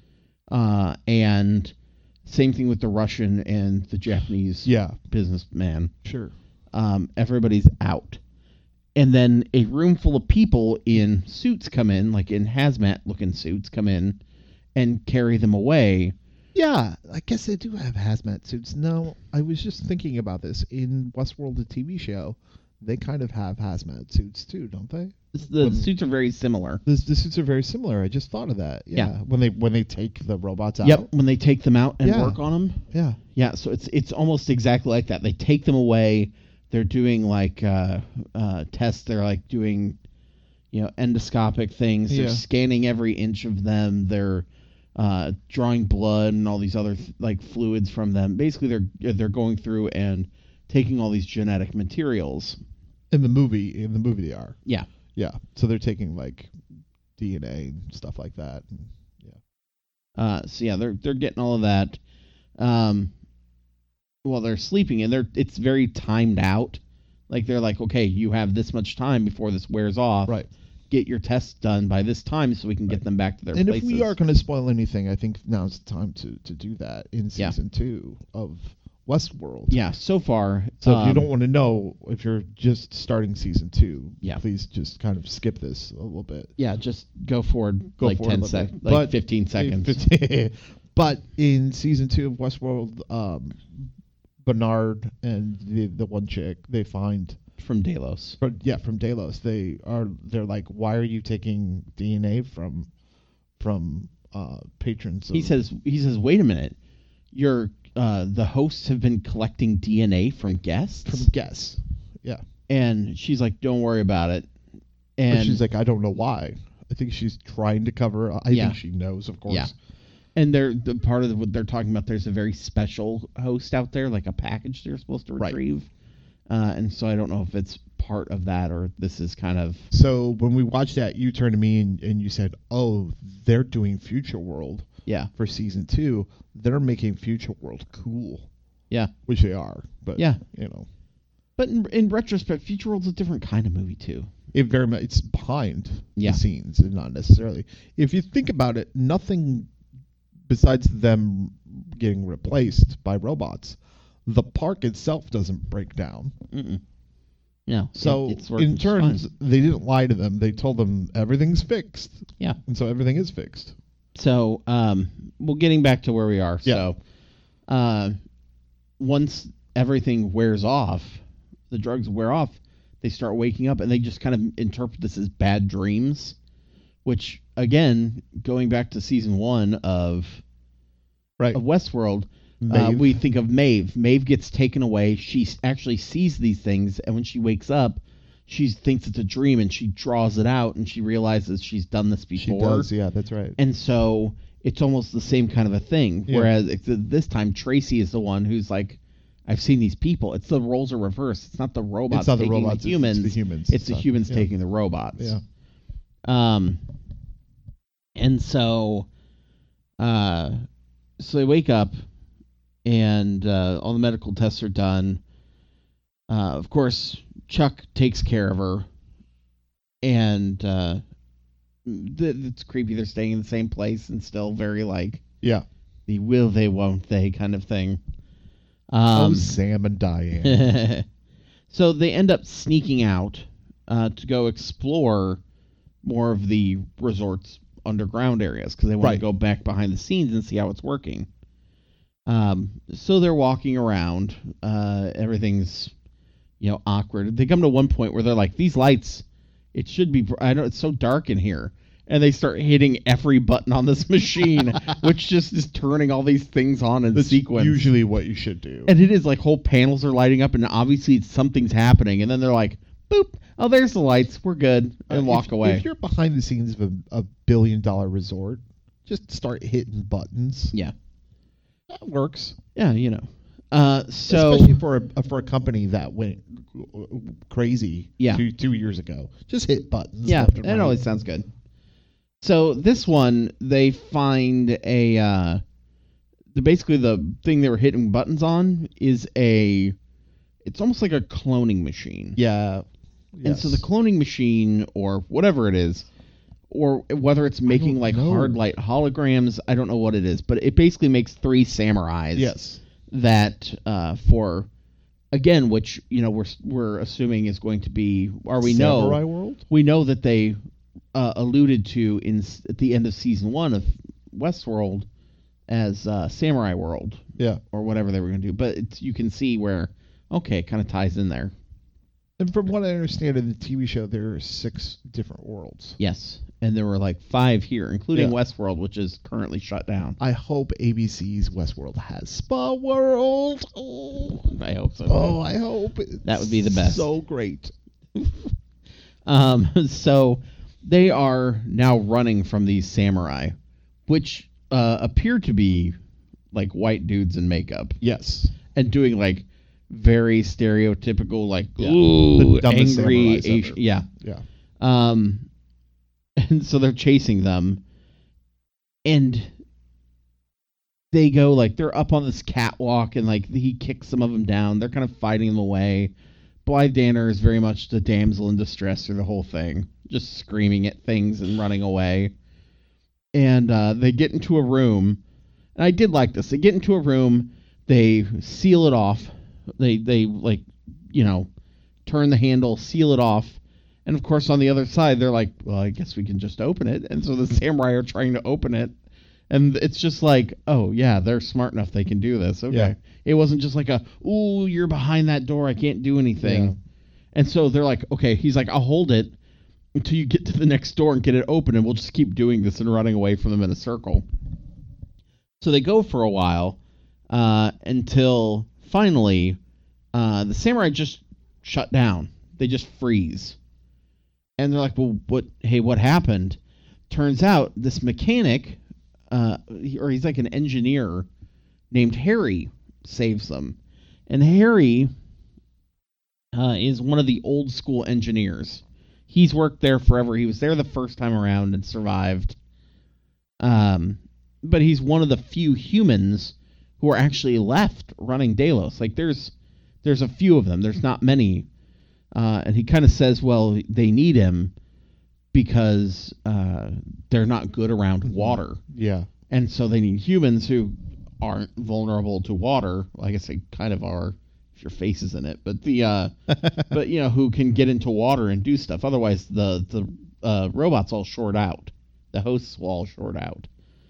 And same thing with the Russian and the Japanese Yeah. businessman. Sure. Everybody's out. And then a room full of people in suits come in, like in hazmat-looking suits, come in and carry them away. Yeah, I guess they do have hazmat suits. No, I was just thinking about this. In Westworld, the TV show, they kind of have hazmat suits too, don't they? The suits are very similar. The suits are very similar. I just thought of that. Yeah. When they take the robots out. Yep, when they take them out and Yeah. work on them. Yeah. Yeah, so it's almost exactly like that. They take them away. They're doing like tests. They're like doing, endoscopic things. They're Yeah. scanning every inch of them. They're drawing blood and all these other like fluids from them. Basically, they're going through and taking all these genetic materials. In the movie they are. Yeah. Yeah. So they're taking like DNA and stuff like that. And, yeah. They're getting all of that. While they're sleeping, and it's very timed out. Like they're like, okay, you have this much time before this wears off. Right. Get your tests done by this time so we can get them back to their And places. if we are going to spoil anything, I think now's the time to do that in Yeah. season 2 of Westworld. Yeah, so far. So if you don't want to know, if you're just starting season 2, Yeah. please just kind of skip this a little bit. Yeah, just go forward Go like forward a 10 little seconds, bit. like But 15 seconds. But in season 2 of Westworld, Bernard and the one chick they find From Delos. from Delos, they're like, why are you taking DNA from patrons? He says, wait a minute. The hosts have been collecting DNA from guests? from guests. Yeah. And she's like, don't worry about it. But And she's like, I don't know why. I think she's trying to cover. I Yeah. think she knows, of course. Yeah. And the part of what they're talking about, there's a very special host out there, like a package they're supposed to Right. retrieve. And so I don't know if it's part of that or this is kind of... So when we watched that, you turned to me and you said, oh, they're doing Future World Yeah. for season 2. They're making Future World cool, Yeah. which they are. But, Yeah. But in retrospect, Future World's a different kind of movie, too. it very much, it's behind Yeah. the scenes and not necessarily. If you think about it, nothing besides them getting replaced by robots, the park itself doesn't break down. Mm-mm. Yeah. So it's working in turns, fine. they didn't lie to them. They told them everything's fixed. Yeah. And so everything is fixed. So, well, getting back to where we are. Yeah. So, once everything wears off, the drugs wear off, they start waking up and they just kind of interpret this as bad dreams, which, again, going back to season 1 of Westworld, Maeve. we think of Maeve. Maeve gets taken away. She actually sees these things, and when she wakes up, she thinks it's a dream, and she draws it out, and she realizes she's done this She before. does, yeah, that's right. And so it's almost the same kind of a thing. Yeah. Whereas this time, Tracy is the one who's like, I've seen these people. It's the roles are reversed. It's not the robots It's not the taking robots, the humans. it's the humans. It's the humans Yeah. taking the robots. Yeah. And so they wake up, and all the medical tests are done. Of course, Chuck takes care of her, and it's creepy. They're staying in the same place and still very like Yeah. the will they, won't they kind of thing. Sam and Diane. So they end up sneaking out to go explore more of the resort's underground areas because they want to Right. go back behind the scenes and see how it's working. So they're walking around. Everything's, awkward. They come to one point where they're like, these lights, it should be, I know it's so dark in here. And they start hitting every button on this machine, which just is turning all these things on in That's sequence. usually what you should do. And it is like whole panels are lighting up, and obviously something's happening. And then they're like, boop, oh, there's the lights. We're good. And walk away. If you're behind the scenes of a billion-dollar resort, just start hitting buttons. Yeah. That works. Yeah, So Especially for a company that went crazy Yeah. two years ago. Just hit buttons. yeah, left and that right. always sounds good. So this one, they find basically the thing they were hitting buttons on is it's almost like a cloning machine. Yeah. And so the cloning machine, or whatever it is, or whether it's making don't like know. hard light holograms, I don't know what it is, but it basically makes 3 samurais. Yes. That for, again, which we're assuming is going to be, or we Samurai know World? we know that they alluded to at the end of season 1 of Westworld as Samurai World, Yeah. or whatever they were going to do. But you can see where, okay, it kind of ties in there. And from what I understand in the TV show, there are 6 different worlds. Yes, and there were like 5 here, including Yeah. Westworld, which is currently shut down. I hope ABC's Westworld has Spa World. Oh, I hope so. I hope. That would be the best. So great. So they are now running from these samurai, which appear to be like white dudes in makeup Yes. and doing like very stereotypical, like, Yeah. ooh, The dumbest angry samurais Asian. ever. Yeah. Yeah. And so they're chasing them, and they go like they're up on this catwalk, and like he kicks some of them down. They're kind of fighting them away. Blythe Danner is very much the damsel in distress through the whole thing, just screaming at things and running away. And they get into a room, and I did like this. They get into a room, they seal it off. They like, turn the handle, seal it off. And of course, on the other side, they're like, well, I guess we can just open it. And so the samurai are trying to open it. And it's just like, oh, yeah, they're smart enough. They can do this. Okay. Yeah. It wasn't just like ooh, you're behind that door. I can't do anything. Yeah. And so they're like, okay, he's like, I'll hold it until you get to the next door and get it open. And we'll just keep doing this and running away from them in a circle. So they go for a while until finally the samurai just shut down. They just freeze. And they're like, well, what happened? Turns out this mechanic, or he's like an engineer named Harry, saves them. And Harry is one of the old school engineers. He's worked there forever. He was there the first time around and survived. But he's one of the few humans who are actually left running Delos. Like there's a few of them. There's not many. And he kind of says, well, they need him because they're not good around water. Yeah. And so they need humans who aren't vulnerable to water. Well, I guess they kind of are your face is in it, but but who can get into water and do stuff. Otherwise, the robots all short out. The hosts will all short out.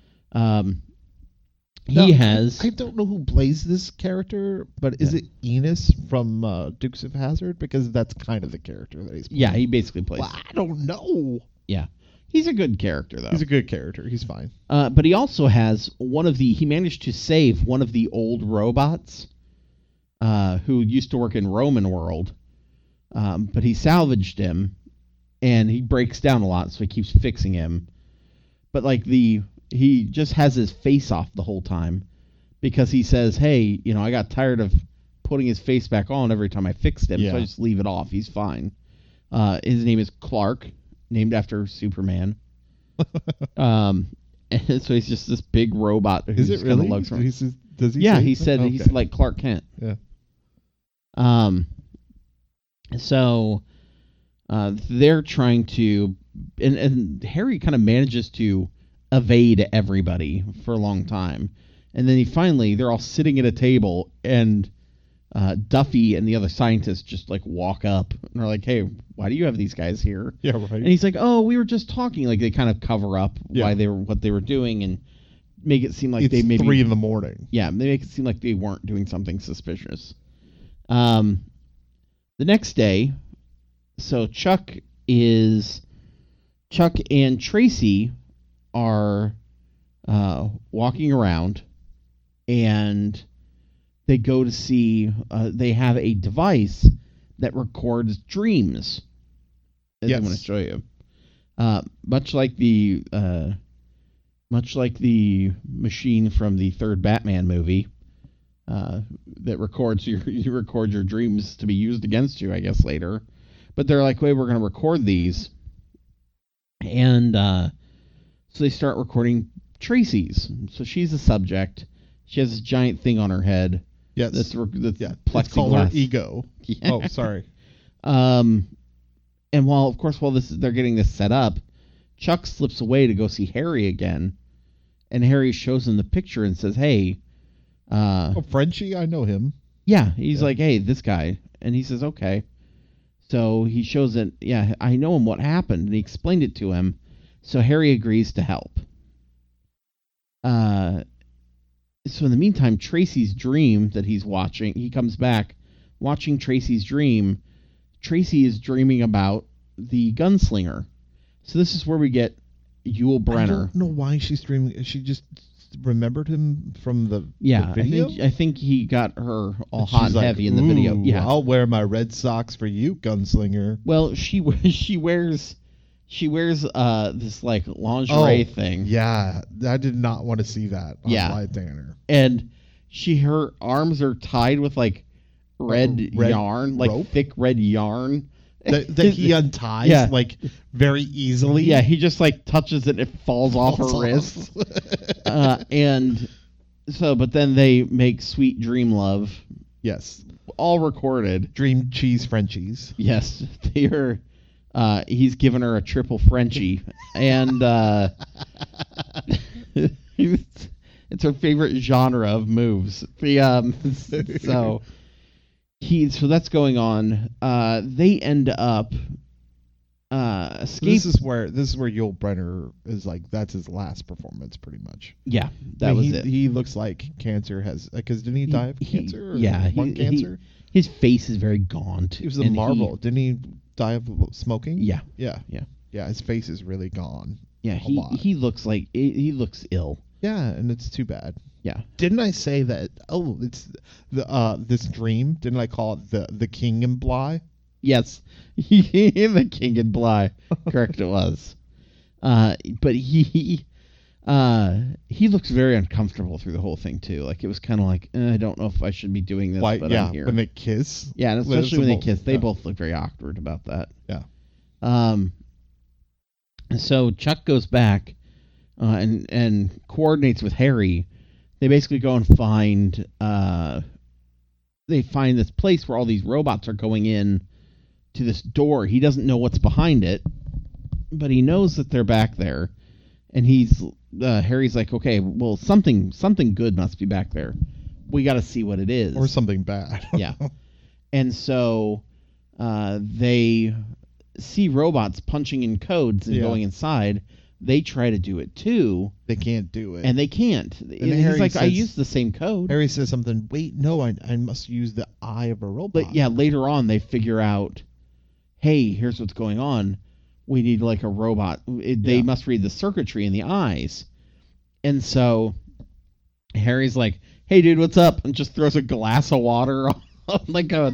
He has. I don't know who plays this character, but is it Enos from Dukes of Hazzard? Because that's kind of the character that he's playing. Yeah, he basically plays. Well, I don't know. Yeah, he's a good character though. He's a good character. He's fine. But he also has he managed to save one of the old robots who used to work in Roman World. But he salvaged him, and he breaks down a lot, so he keeps fixing him. But he just has his face off the whole time because he says, hey, I got tired of putting his face back on every time I fixed him, so I just leave it off. He's fine. His name is Clark, named after Superman. And so he's just this big robot. Is it really? Does he? Yeah, say he so? said Okay. he's like Clark Kent. Yeah. So they're trying to, and Harry kind of manages to evade everybody for a long time, and then they're all sitting at a table, and Duffy and the other scientists just walk up and are like, hey, why do you have these guys here? Yeah, right. And he's like, oh, we were just talking. They kind of cover up what they were doing and make it seem like it's they maybe 3 a.m. Yeah, they make it seem like they weren't doing something suspicious. The next day, so Chuck and Tracy are walking around, and they go to see. They have a device that records dreams. As I'm going to show you, much like the machine from the third Batman movie. That records you record your dreams to be used against you, I guess, later. But they're like, wait, we're going to record these. And so they start recording Tracy's. So she's the subject. She has this giant thing on her head. Yes. That's It's plexiglass. called her ego. Yeah. Oh, sorry. And while they're getting this set up, Chuck slips away to go see Harry again. And Harry shows him the picture and says, hey... Frenchie, I know him. Yeah, he's like, hey, this guy. And he says, okay. So he shows it, I know him, what happened. And he explained it to him. So Harry agrees to help. So in the meantime, Tracy's dream that he's watching, he comes back watching Tracy's dream. Tracy is dreaming about the gunslinger. So this is where we get Yul Brynner. I don't know why she's dreaming. She just remembered him from the video? I think he got her all And hot she's and heavy in the video. Yeah. I'll wear my red socks for you, gunslinger. Well, she wears this lingerie thing. Yeah, I did not want to see that on Live Tanner. And her arms are tied with red yarn, rope? thick red yarn. That he unties very easily. Yeah, he just touches it and it falls off her wrist. And so, but then they make Sweet Dream Love. Yes. All recorded. Dream cheese Frenchies. Yes, they are. He's given her a triple Frenchie, and it's her favorite genre of moves. So that's going on. They end up escape. This is where Yul Brynner is that's his last performance, pretty much. Yeah, that was it. He looks like cancer has because didn't he die of cancer? Or lung cancer. His face is very gaunt. He was a Marvel. Didn't he die of smoking? Yeah. His face is really gone. Yeah, he looks like he looks ill. Yeah, and it's too bad. Yeah. Didn't I say that? Oh, it's the this dream. Didn't I call it the King in Bly? Yes, the King in Bly. Correct, it was. But he looks very uncomfortable through the whole thing too. It was kind of I don't know if I should be doing this, but I'm here. When they kiss. Yeah, and especially when they kiss, they both look very awkward about that. Yeah. So Chuck goes back and coordinates with Harry. They basically go and find this place where all these robots are going in to this door. He doesn't know what's behind it, but he knows that they're back there. And Harry's like, okay, well, something good must be back there. We got to see what it is. Or something bad. Yeah. And so they see robots punching in codes and Yeah. going inside. They try to do it too, They can't do it. and they can't. And he's Harry like, I says- used the same code. Harry says something. Wait, no, I must use the eye of a robot. But yeah, later on they figure out, hey, here's what's going on. We need like a robot. They Yeah. must read the circuitry in the eyes. And so Harry's like, hey, dude, what's up? And just throws a glass of water on like a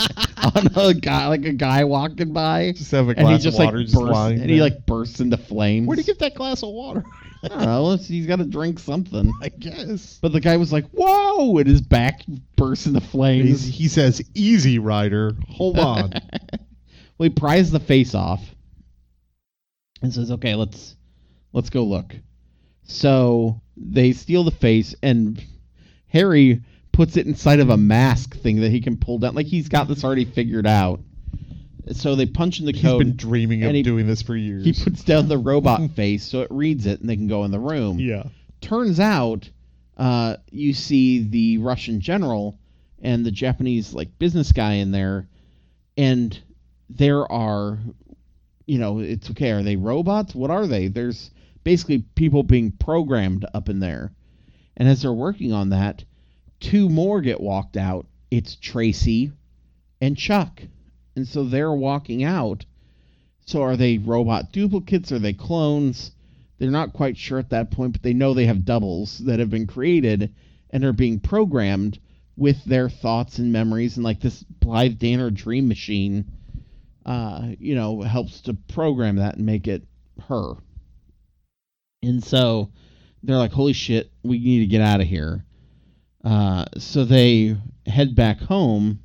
guy walking by. Just have a And he glass just of water like just bursts, lying and he there. like bursts into flames. Where'd he get that glass of water? I don't know. He's got to drink something. I guess. But the guy was like, whoa, and his back bursts into flames. He says, "Easy, Ryder. Hold on." Well, he pries the face off and says, okay, let's go look. So they steal the face, and Harry puts it inside of a mask thing that he can pull down. Like he's got this already figured out. So they punch in the He's code. been dreaming of and he- doing this for years. He puts down the robot face so it reads it, and they can go in the room. Yeah. Turns out, you see the Russian general and the Japanese like business guy in there, and there are, it's okay. Are they robots? What are they? There's basically people being programmed up in there, and as they're working on that, two more get walked out. It's Tracy and Chuck, and so they're walking out. So are they robot duplicates? Are they clones? They're not quite sure at that point, but they know they have doubles that have been created and are being programmed with their thoughts and memories. And like this Blythe Danner dream machine, helps to program that and make it her. And so they're like, holy shit, we need to get out of here. So they head back home,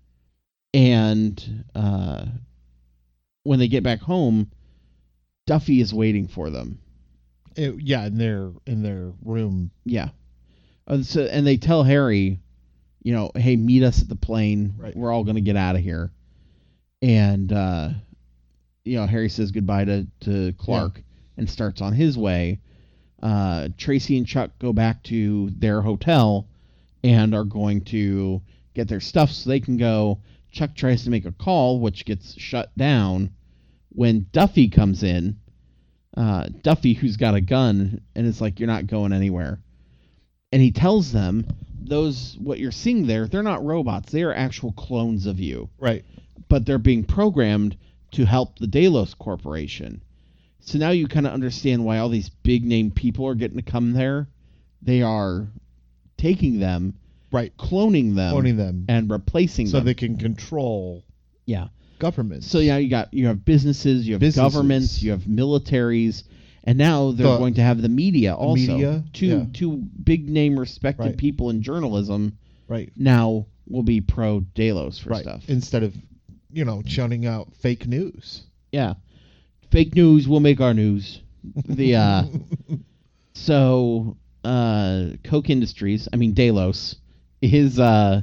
and when they get back home, Duffy is waiting for them. In their room. Yeah. And they tell Harry, hey, meet us at the plane. Right. We're all going to get out of here. And, Harry says goodbye to Clark and starts on his way. Tracy and Chuck go back to their hotel and are going to get their stuff so they can go. Chuck tries to make a call, which gets shut down when Duffy comes in. Duffy, who's got a gun, and is like, you're not going anywhere. And he tells them, what you're seeing there, they're not robots. They are actual clones of you. Right. But they're being programmed to help the Delos Corporation. So now you kind of understand why all these big name people are getting to come there. They are taking them, Right. cloning them, and replacing so them. they can control Yeah. government. So yeah, you have businesses, you have governments, you have militaries, and now they're going to have the media also. Media, Two big name respected Right. people in journalism Right. now will be pro Delos for Right. stuff. Instead of, churning out fake news. Yeah. Fake news will make our news. The so Koch Industries, Delos, is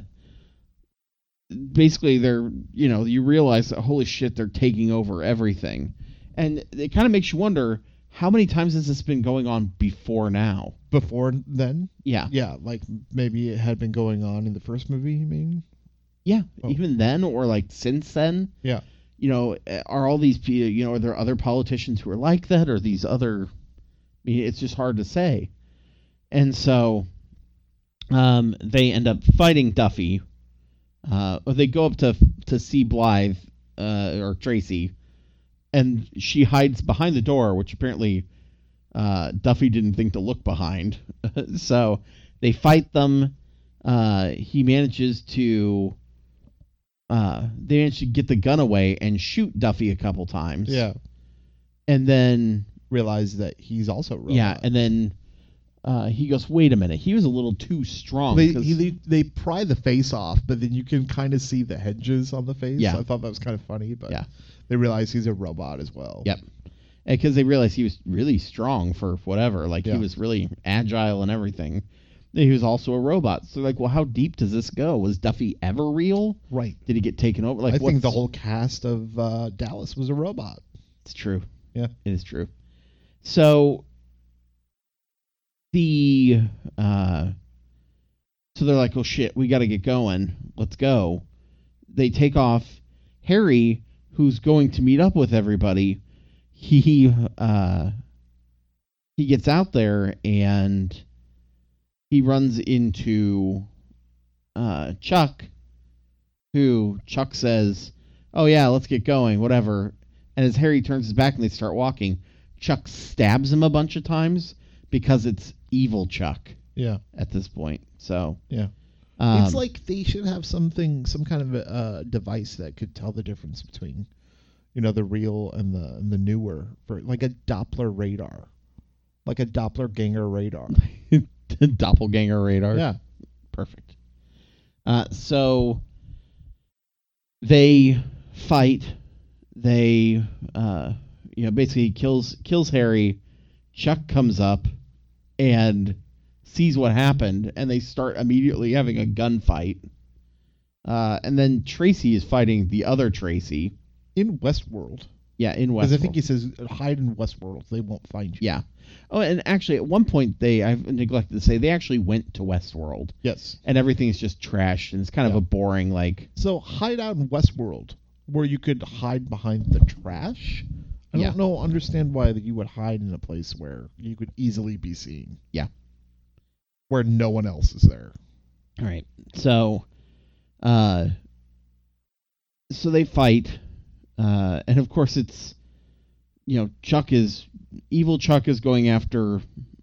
basically they're you realize that holy shit, they're taking over everything. And it kind of makes you wonder, how many times has this been going on before now? Before then? Yeah. Yeah, like maybe it had been going on in the first movie, you mean? Yeah, Oh. even then, or like since then. Yeah. Are all these people, are there other politicians who are like that, or these other, it's just hard to say. And so they end up fighting Duffy. Or they go up to see Blythe, or Tracy, and she hides behind the door, which apparently Duffy didn't think to look behind. So they fight them. He manages to get the gun away and shoot Duffy a couple times. Yeah. And then Realize that he's also a robot. yeah, and then he goes, wait a minute, he was a little too strong. They pry the face off, but then you can kind of see the hedges on the face. Yeah. I thought that was kind of funny, but Yeah. they realize he's a robot as well. Yep. Because they realized he was really strong for whatever. Like, Yeah. he was really agile and everything. He was also a robot. So, like, well, how deep does this go? Was Duffy ever real? Right. Did he get taken over? Like, I think the what's- whole cast of Dallas was a robot. It's true. Yeah. It is true. So, so they're like, oh, shit, we got to get going. Let's go. they take off. Harry, who's going to meet up with everybody, he gets out there and he runs into Chuck, who Chuck says, "Oh yeah, let's get going, whatever." And as Harry turns his back and they start walking, Chuck stabs him a bunch of times because it's evil Chuck Yeah. at this point. So Yeah. um, It's like they should have some kind of a device that could tell the difference between, the real and the newer, like a Doppler radar, like a Doppelganger radar. doppelganger radar. Yeah. Perfect. So they fight. They basically kills Harry. Chuck comes up and sees what happened, and they start immediately having a gunfight. And then Tracy is fighting the other Tracy. In Westworld. Yeah, in Westworld. Because I think he says, hide in Westworld. They won't find you. Yeah. Oh, and actually, at one point, I've neglected to say, they actually went to Westworld. Yes. And everything's just trashed, and it's kind of a boring, like... So hide out in Westworld, where you could hide behind the trash. I Yeah. don't understand why that you would hide in a place where you could easily be seen. Yeah. Where no one else is there. All right. So they fight, and of course it's, evil Chuck is going after,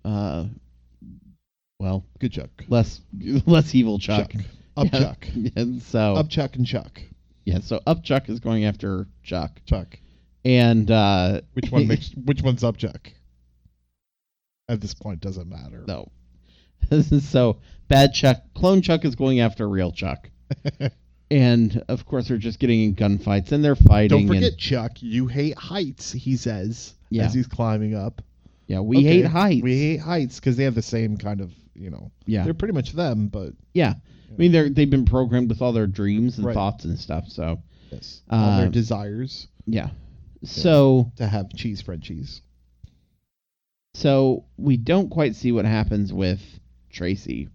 Good Chuck. less evil Chuck. Up Yeah. Chuck. And so Up Chuck and Chuck. yeah, so Up Chuck is going after Chuck, Chuck. and Which one's Up Chuck? At this point, doesn't matter. no. So bad Chuck, clone Chuck is going after real Chuck. And of course they're just getting in gunfights and they're fighting. Don't forget, and, Chuck, you hate heights, he says, Yeah. as he's climbing up. yeah, we Okay, hate heights. We hate heights because they have the same kind of, Yeah. They're pretty much them, but Yeah. I mean, they've been programmed with all their dreams and Right. thoughts and stuff. So yes, all their Uh, desires yeah. So to have cheese Frenchies. so we don't quite see what happens with Tracy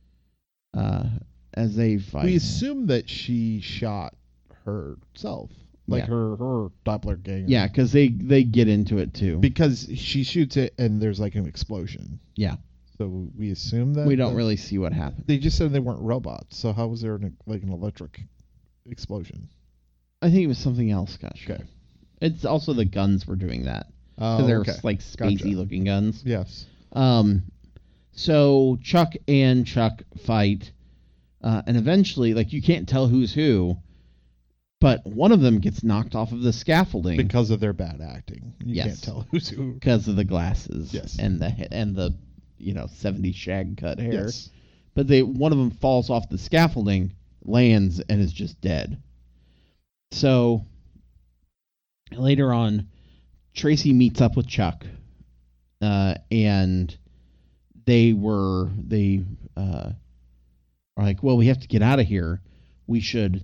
as they fight. We assume that she shot herself, like Yeah. her doppelganger. Yeah, because they get into it too. because she shoots it and there's like an explosion. Yeah. So we assume that We don't really see what happens. They just said they weren't robots. So how was there an electric explosion? I think it was something else. Gosh. Okay. It's also the guns were doing that. Because they're okay. like spacey Gotcha. looking guns. Yes. So Chuck and Chuck fight, and eventually, like, you can't tell who's who, but one of them gets knocked off of the scaffolding Because of their bad acting. You Yes. can't tell who's who. because of the glasses. Yes. And the 70s shag cut hair. Yes. But one of them falls off the scaffolding, lands, and is just dead. So later on, Tracy meets up with Chuck, and they are like, well, we have to get out of here. We should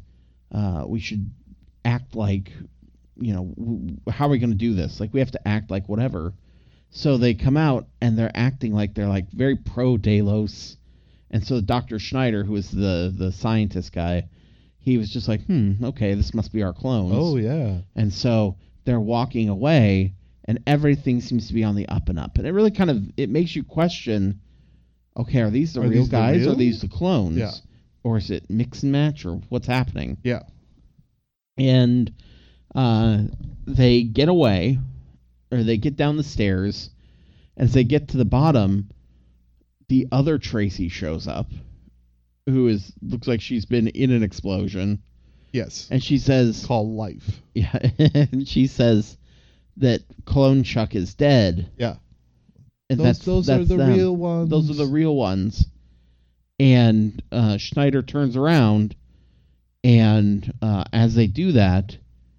act like, how are we going to do this? Like, we have to act like whatever. So they come out and they're acting like they're like very pro Delos. And so Dr. Schneider, who is the scientist guy, he was just like, okay, this must be our clones. Oh yeah. And so they're walking away, and everything seems to be on the up and up. And it really it makes you question, okay, are these the Are real these the guys or real? are these the clones? Yeah. Or is it mix and match or what's happening? Yeah. And they get away, or they get down the stairs. As they get to the bottom, the other Tracy shows up, who looks like she's been in an explosion. Yes. And she says, Called life. yeah, and she says that Clone Chuck is dead. Yeah. And Those are the them. real ones. Those are the real ones. And Schneider turns around, and as they do that,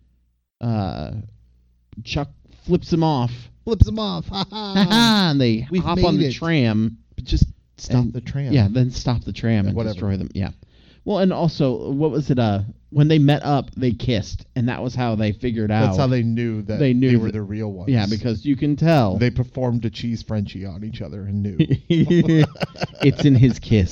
Chuck flips him off. Flips them off. Ha ha. And they We've hop on made the it. tram. But just stop and- the tram. Yeah, then stop the tram and whatever. destroy them. Yeah. Well, and also, what was it? When they met up, they kissed, and that was how they figured out. That's how they knew that They knew were that- the real ones. Yeah, because you can tell. they performed a cheese Frenchie on each other and knew. It's in his kiss.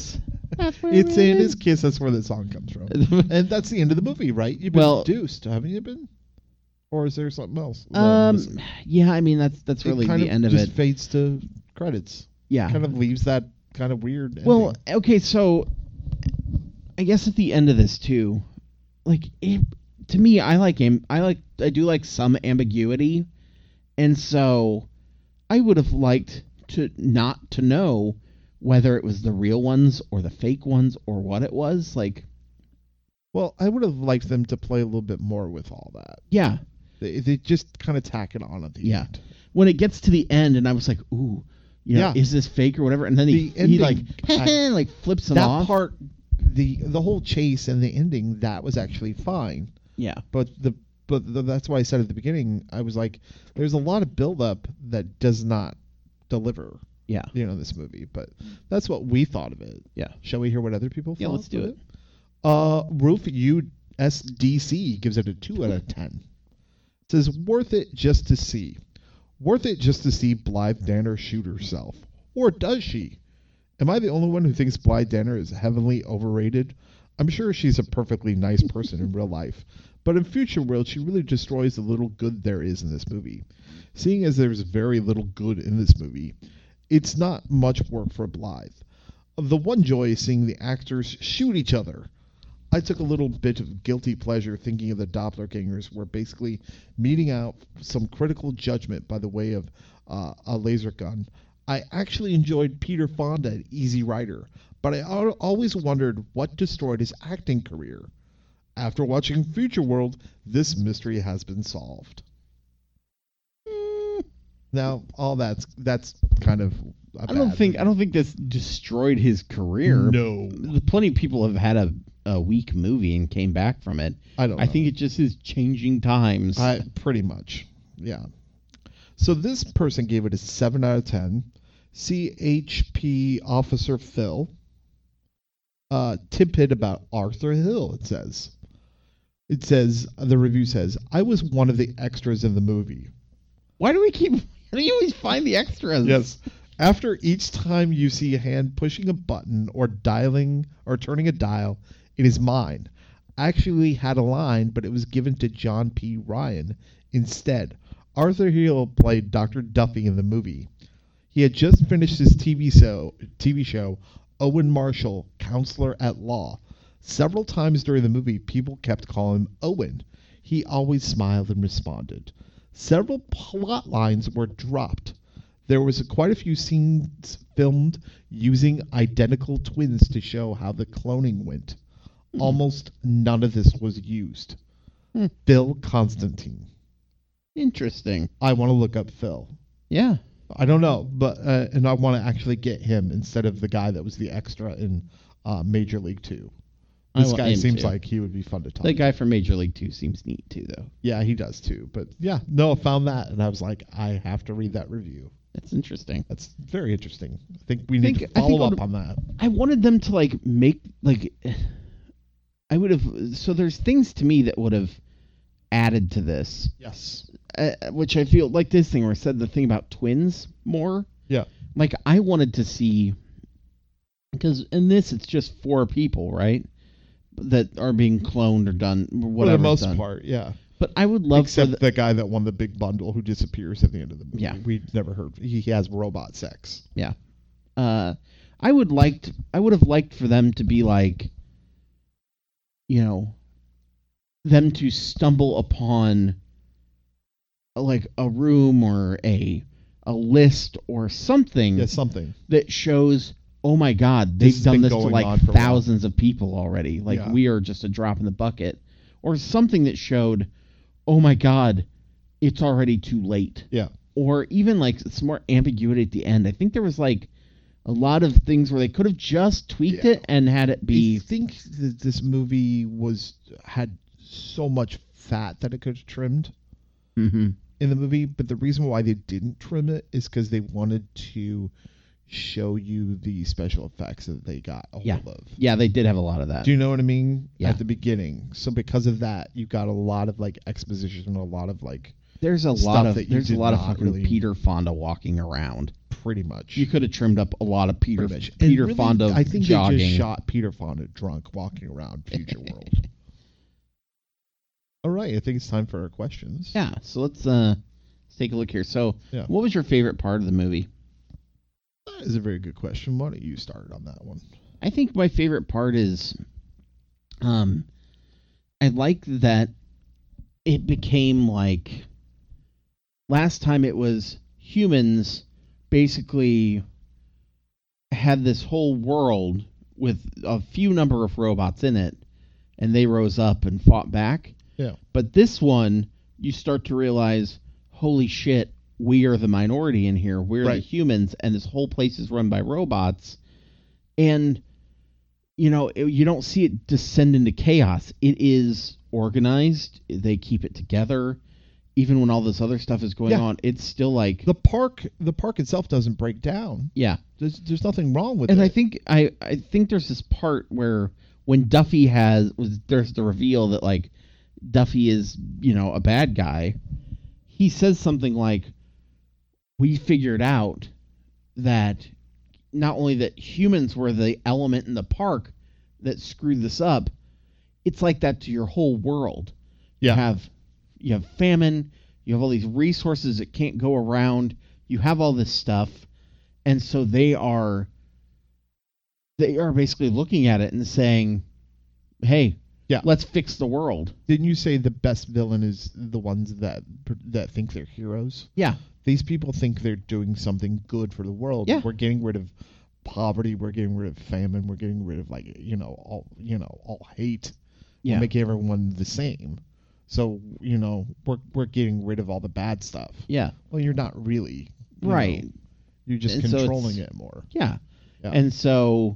It's in his kiss. That's where the song comes from. And that's the end of the movie, right? You've been Well- seduced, haven't you been? Or is there something else? Yeah, I mean that's really the end of just it. fades to credits. Yeah. Kind of leaves that kind of weird. Well, ending. okay, so I guess at the end of this too, like to me, I do like some ambiguity, and so I would have liked to not to know whether it was the real ones or the fake ones or what it was. Like, well, I would have liked them to play a little bit more with all that. yeah, They just kind of tack it on at the yeah. end. When it gets to the end, and I was like, ooh, you know, Yeah. is this fake or whatever? And then he ending, like I- like flips him that off. part, the whole chase and the ending, that was actually fine. Yeah, But that's why I said at the beginning, I was like, there's a lot of buildup that does not deliver. yeah, This movie. But that's what we thought of it. yeah. Shall we hear what other people thought? Yeah, let's do of it. Roof USDC gives it a 2 out of 10. It says, worth it just to see. Worth it just to see Blythe Danner shoot herself. Or does she? Am I the only one who thinks Blythe Danner is heavily overrated? I'm sure she's a perfectly nice person in real life, but in Future World, she really destroys the little good there is in this movie. Seeing as there's very little good in this movie, it's not much work for Blythe. The one joy is seeing the actors shoot each other. I took a little bit of guilty pleasure thinking of the Doppelgangers were basically meting out some critical judgment by the way of a laser gun. I actually enjoyed Peter Fonda at Easy Rider, but I always wondered what destroyed his acting career. After watching Future World, this mystery has been solved. Now, all that's kind of a I don't bad think review. this destroyed his career. No. Plenty of people have had a weak movie and came back from it. I don't I know. think it just is changing times. Pretty much, yeah. So this person gave it a 7 out of 10. CHP Officer Phil. Tidbit about Arthur Hill, it says. The review says, I was one of the extras in the movie. Why do you always find the extras? Yes. After each time you see a hand pushing a button or dialing or turning a dial, it is mine. I actually had a line, but it was given to John P. Ryan instead. Arthur Hill played Dr. Duffy in the movie. He had just finished his TV show, Owen Marshall, Counselor at Law. Several times during the movie, people kept calling him Owen. He always smiled and responded. Several plot lines were dropped. There was quite a few scenes filmed using identical twins to show how the cloning went. Almost none of this was used. Phil Constantine. Interesting. I want to look up Phil. Yeah. I don't know, but and I want to actually get him instead of the guy that was the extra in Major League 2. I This want guy him seems too. like he would be fun to talk The to. guy from Major League 2 seems neat too, though. Yeah, he does too. But yeah, no, I found that and I was like, I have to read that review. That's interesting. That's very interesting. I think we need to I think follow what- up on that. I wanted them to make I would have. So there's things to me that would have added to this, Yes. which I feel like this thing where I said the thing about twins more. Yeah. Like I wanted to see, because in this it's just 4 people, right, that are being cloned or done, For whatever. the most done. part, yeah. But I would love Except for the guy that won the big bundle who disappears at the end of the movie. Yeah. We've never heard. He has robot sex. Yeah. I would have liked for them to be like, them to stumble upon like a room or a list or something Yeah, something. that shows, oh my God, This they've has done been this to going like on for a while. thousands of people already. Like Yeah. we are just a drop in the bucket. Or something that showed, oh my God, it's already too late. Yeah. Or even like some more ambiguity at the end. I think there was like a lot of things where they could have just tweaked Yeah. it and had it be. I think that this movie had so much fat that it could have trimmed Mhm. in the movie, but the reason why they didn't trim it is because they wanted to show you the special effects that they got a Yeah. hold of. Yeah, they did have a lot of that. Do you know what I mean? Yeah. At the beginning. So because of that, you got a lot of like exposition, a lot of like There's a stuff lot of that you there's a did lot of not fucking really- Peter Fonda walking around. Pretty much. You could have trimmed up a lot of Peter Pretty much. Peter And really, Fonda I think jogging. they just shot Peter Fonda drunk walking around Future World. All right, I think it's time for our questions. Yeah, so let's take a look here. So, Yeah. what was your favorite part of the movie? That is a very good question. Why don't you start on that one? I think my favorite part is, I like that it became like, last time it was humans basically had this whole world with a few number of robots in it, and they rose up and fought back. Yeah. But this one, you start to realize, holy shit, we are the minority in here. We're the Right. humans, and this whole place is run by robots. And, you don't see it descend into chaos. It is organized. They keep it together. Even when all this other stuff is going Yeah. on, it's still like, The park itself doesn't break down. yeah. There's nothing wrong with And it. I think there's this part where when Duffy there's the reveal that like Duffy is, a bad guy. He says something like, we figured out that not only that humans were the element in the park that screwed this up, it's like that to your whole world. Yeah. You have famine, you have all these resources that can't go around, you have all this stuff, and so they are basically looking at it and saying, hey, Yeah. let's fix the world. Didn't you say the best villain is the ones that think they're heroes? Yeah. These people think they're doing something good for the world. Yeah. We're getting rid of poverty. We're getting rid of famine. We're getting rid of all hate. Yeah. We're making everyone the same. So we're getting rid of all the bad stuff. Yeah. Well, you're not really. Right. You're just And so controlling it's- it more. Yeah. Yeah. And so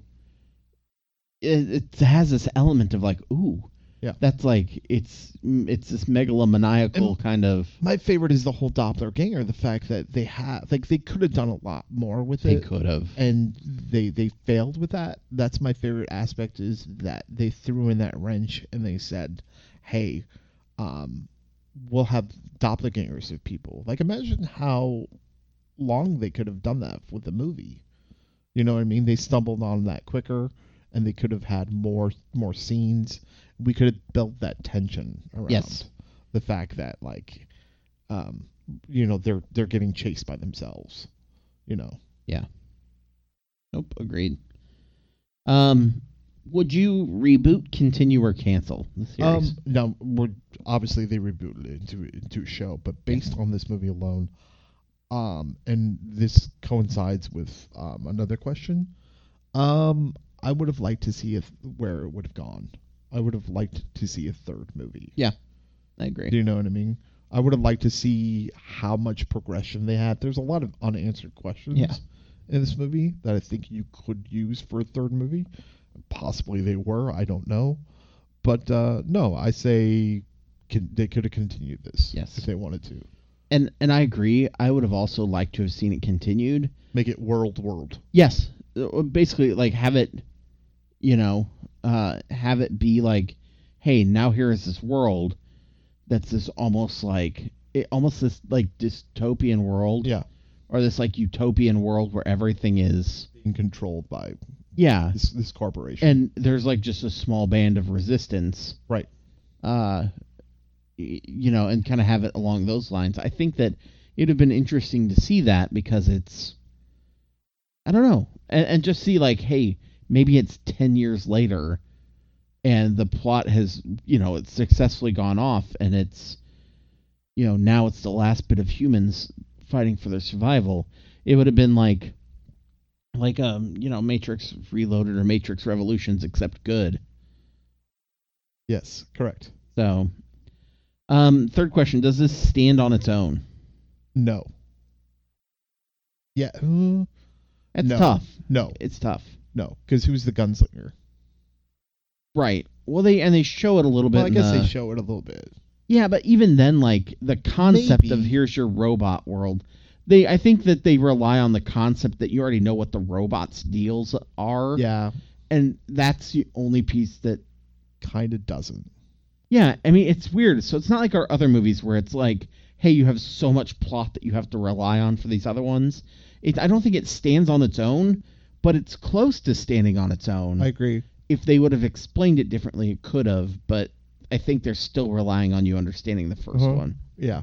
it has this element of like, ooh, Yeah. that's like it's this megalomaniacal And kind of. My favorite is the whole Doppelganger. The fact that they could have done a lot more with They it. could have. And they failed with that. That's my favorite aspect, is that they threw in that wrench and they said, hey, we'll have doppelgangers of people. Like, imagine how long they could have done that with the movie. You know what I mean? They stumbled on that quicker, and they could have had more scenes. We could have built that tension around Yes. the fact that, like, they're getting chased by themselves. Yeah. Nope. Agreed. Would you reboot, continue, or cancel the series? No, obviously they rebooted it into a show, but based on this movie alone, and this coincides with another question, I would have liked to see where it would have gone. I would have liked to see a third movie. Yeah, I agree. Do you know what I mean? I would have liked to see how much progression they had. There's a lot of unanswered questions in this movie that I think you could use for a third movie. Possibly they were. I don't know. But no, I say they could have continued this if they wanted to. And I agree. I would have also liked to have seen it continued. Make it world. Yes. Basically, like, have it, have it be like, hey, now here is this world that's this almost this like dystopian world. Yeah. Or this like utopian world where everything is Being controlled by yeah. this corporation. And there's like just a small band of resistance. Right. And kind of have it along those lines. I think that it'd have been interesting to see that because it's, I don't know, and just see like, hey, maybe it's 10 years later and the plot has, it's successfully gone off and it's, now it's the last bit of humans fighting for their survival. It would have been like Matrix Reloaded or Matrix Revolutions, except good. Yes, correct. So, third question, does this stand on its own? No. Yeah. That's No. tough. No. It's tough. No, because who's the gunslinger? Right. Well, they show it a little bit. Well, I guess they show it a little bit. Yeah, but even then, like, the concept Maybe. of here's your robot world, I think that they rely on the concept that you already know what the robot's deals are. Yeah, And that's the only piece that, kind of doesn't. yeah, I mean, it's weird. So it's not like our other movies where it's like, hey, you have so much plot that you have to rely on for these other ones. I don't think it stands on its own, but it's close to standing on its own. I agree. If they would have explained it differently, it could have, but I think they're still relying on you understanding the first one. Yeah.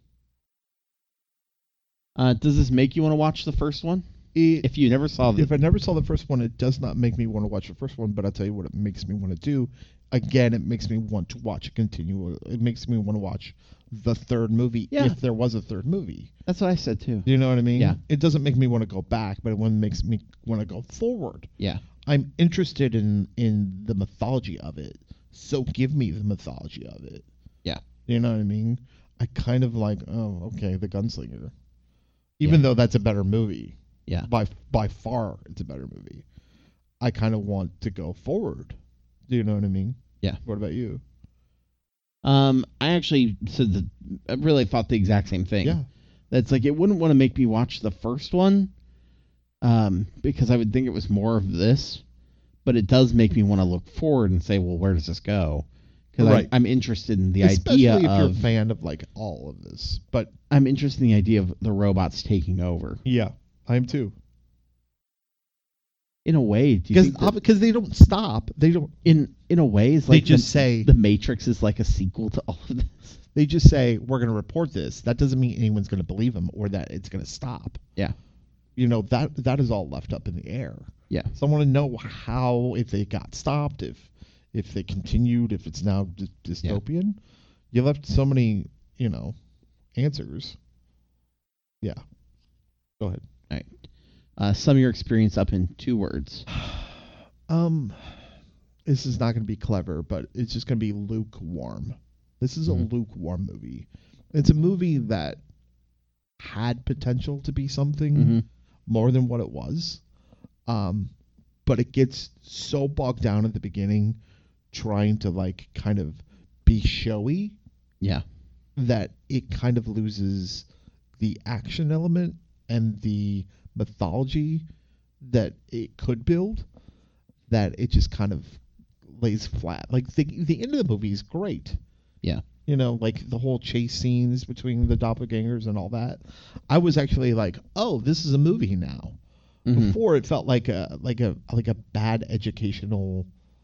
Does this make you want to watch the first one? If you never saw If I never saw the first one, it does not make me want to watch the first one, but I'll tell you what it makes me want to do. Again, it makes me want to watch it makes me want to watch the third movie if there was a third movie. That's what I said too. You know what I mean? Yeah. It doesn't make me want to go back, but it makes me want to go forward. Yeah. I'm interested in the mythology of it, so give me the mythology of it. Yeah. You know what I mean? I kind of like, oh, okay, the Gunslinger. Even though that's a better movie. Yeah. By far, it's a better movie. I kind of want to go forward. Do you know what I mean? Yeah. What about you? I actually said I really thought the exact same thing. Yeah. That's like, it wouldn't want to make me watch the first one, because I would think it was more of this, but it does make me want to look forward and say, well, where does this go? Because I'm interested in the Especially idea if you're a fan of like all of this. But I'm interested in the idea of the robots taking over. Yeah, I am too. In a way, do you think because they don't stop. They don't. In a way, it's They like just say the Matrix is like a sequel to all of this. They just say we're going to report this. That doesn't mean anyone's going to believe them or that it's going to stop. Yeah. You know, that is all left up in the air. Yeah. So I want to know how, if they got stopped, if they continued, if it's now dystopian. Yeah. You left so many, answers. Yeah. Go ahead. All right. Sum your experience up in 2 words. This is not going to be clever, but it's just going to be lukewarm. This is a lukewarm movie. It's a movie that had potential to be something more than what it was. But it gets so bogged down at the beginning trying to like kind of be showy. Yeah. That it kind of loses the action element and the mythology that it could build, that it just kind of lays flat. Like the end of the movie is great. Yeah. Like the whole chase scenes between the doppelgangers and all that. I was actually like, oh, this is a movie now. Mm-hmm. Before it felt like a bad educational,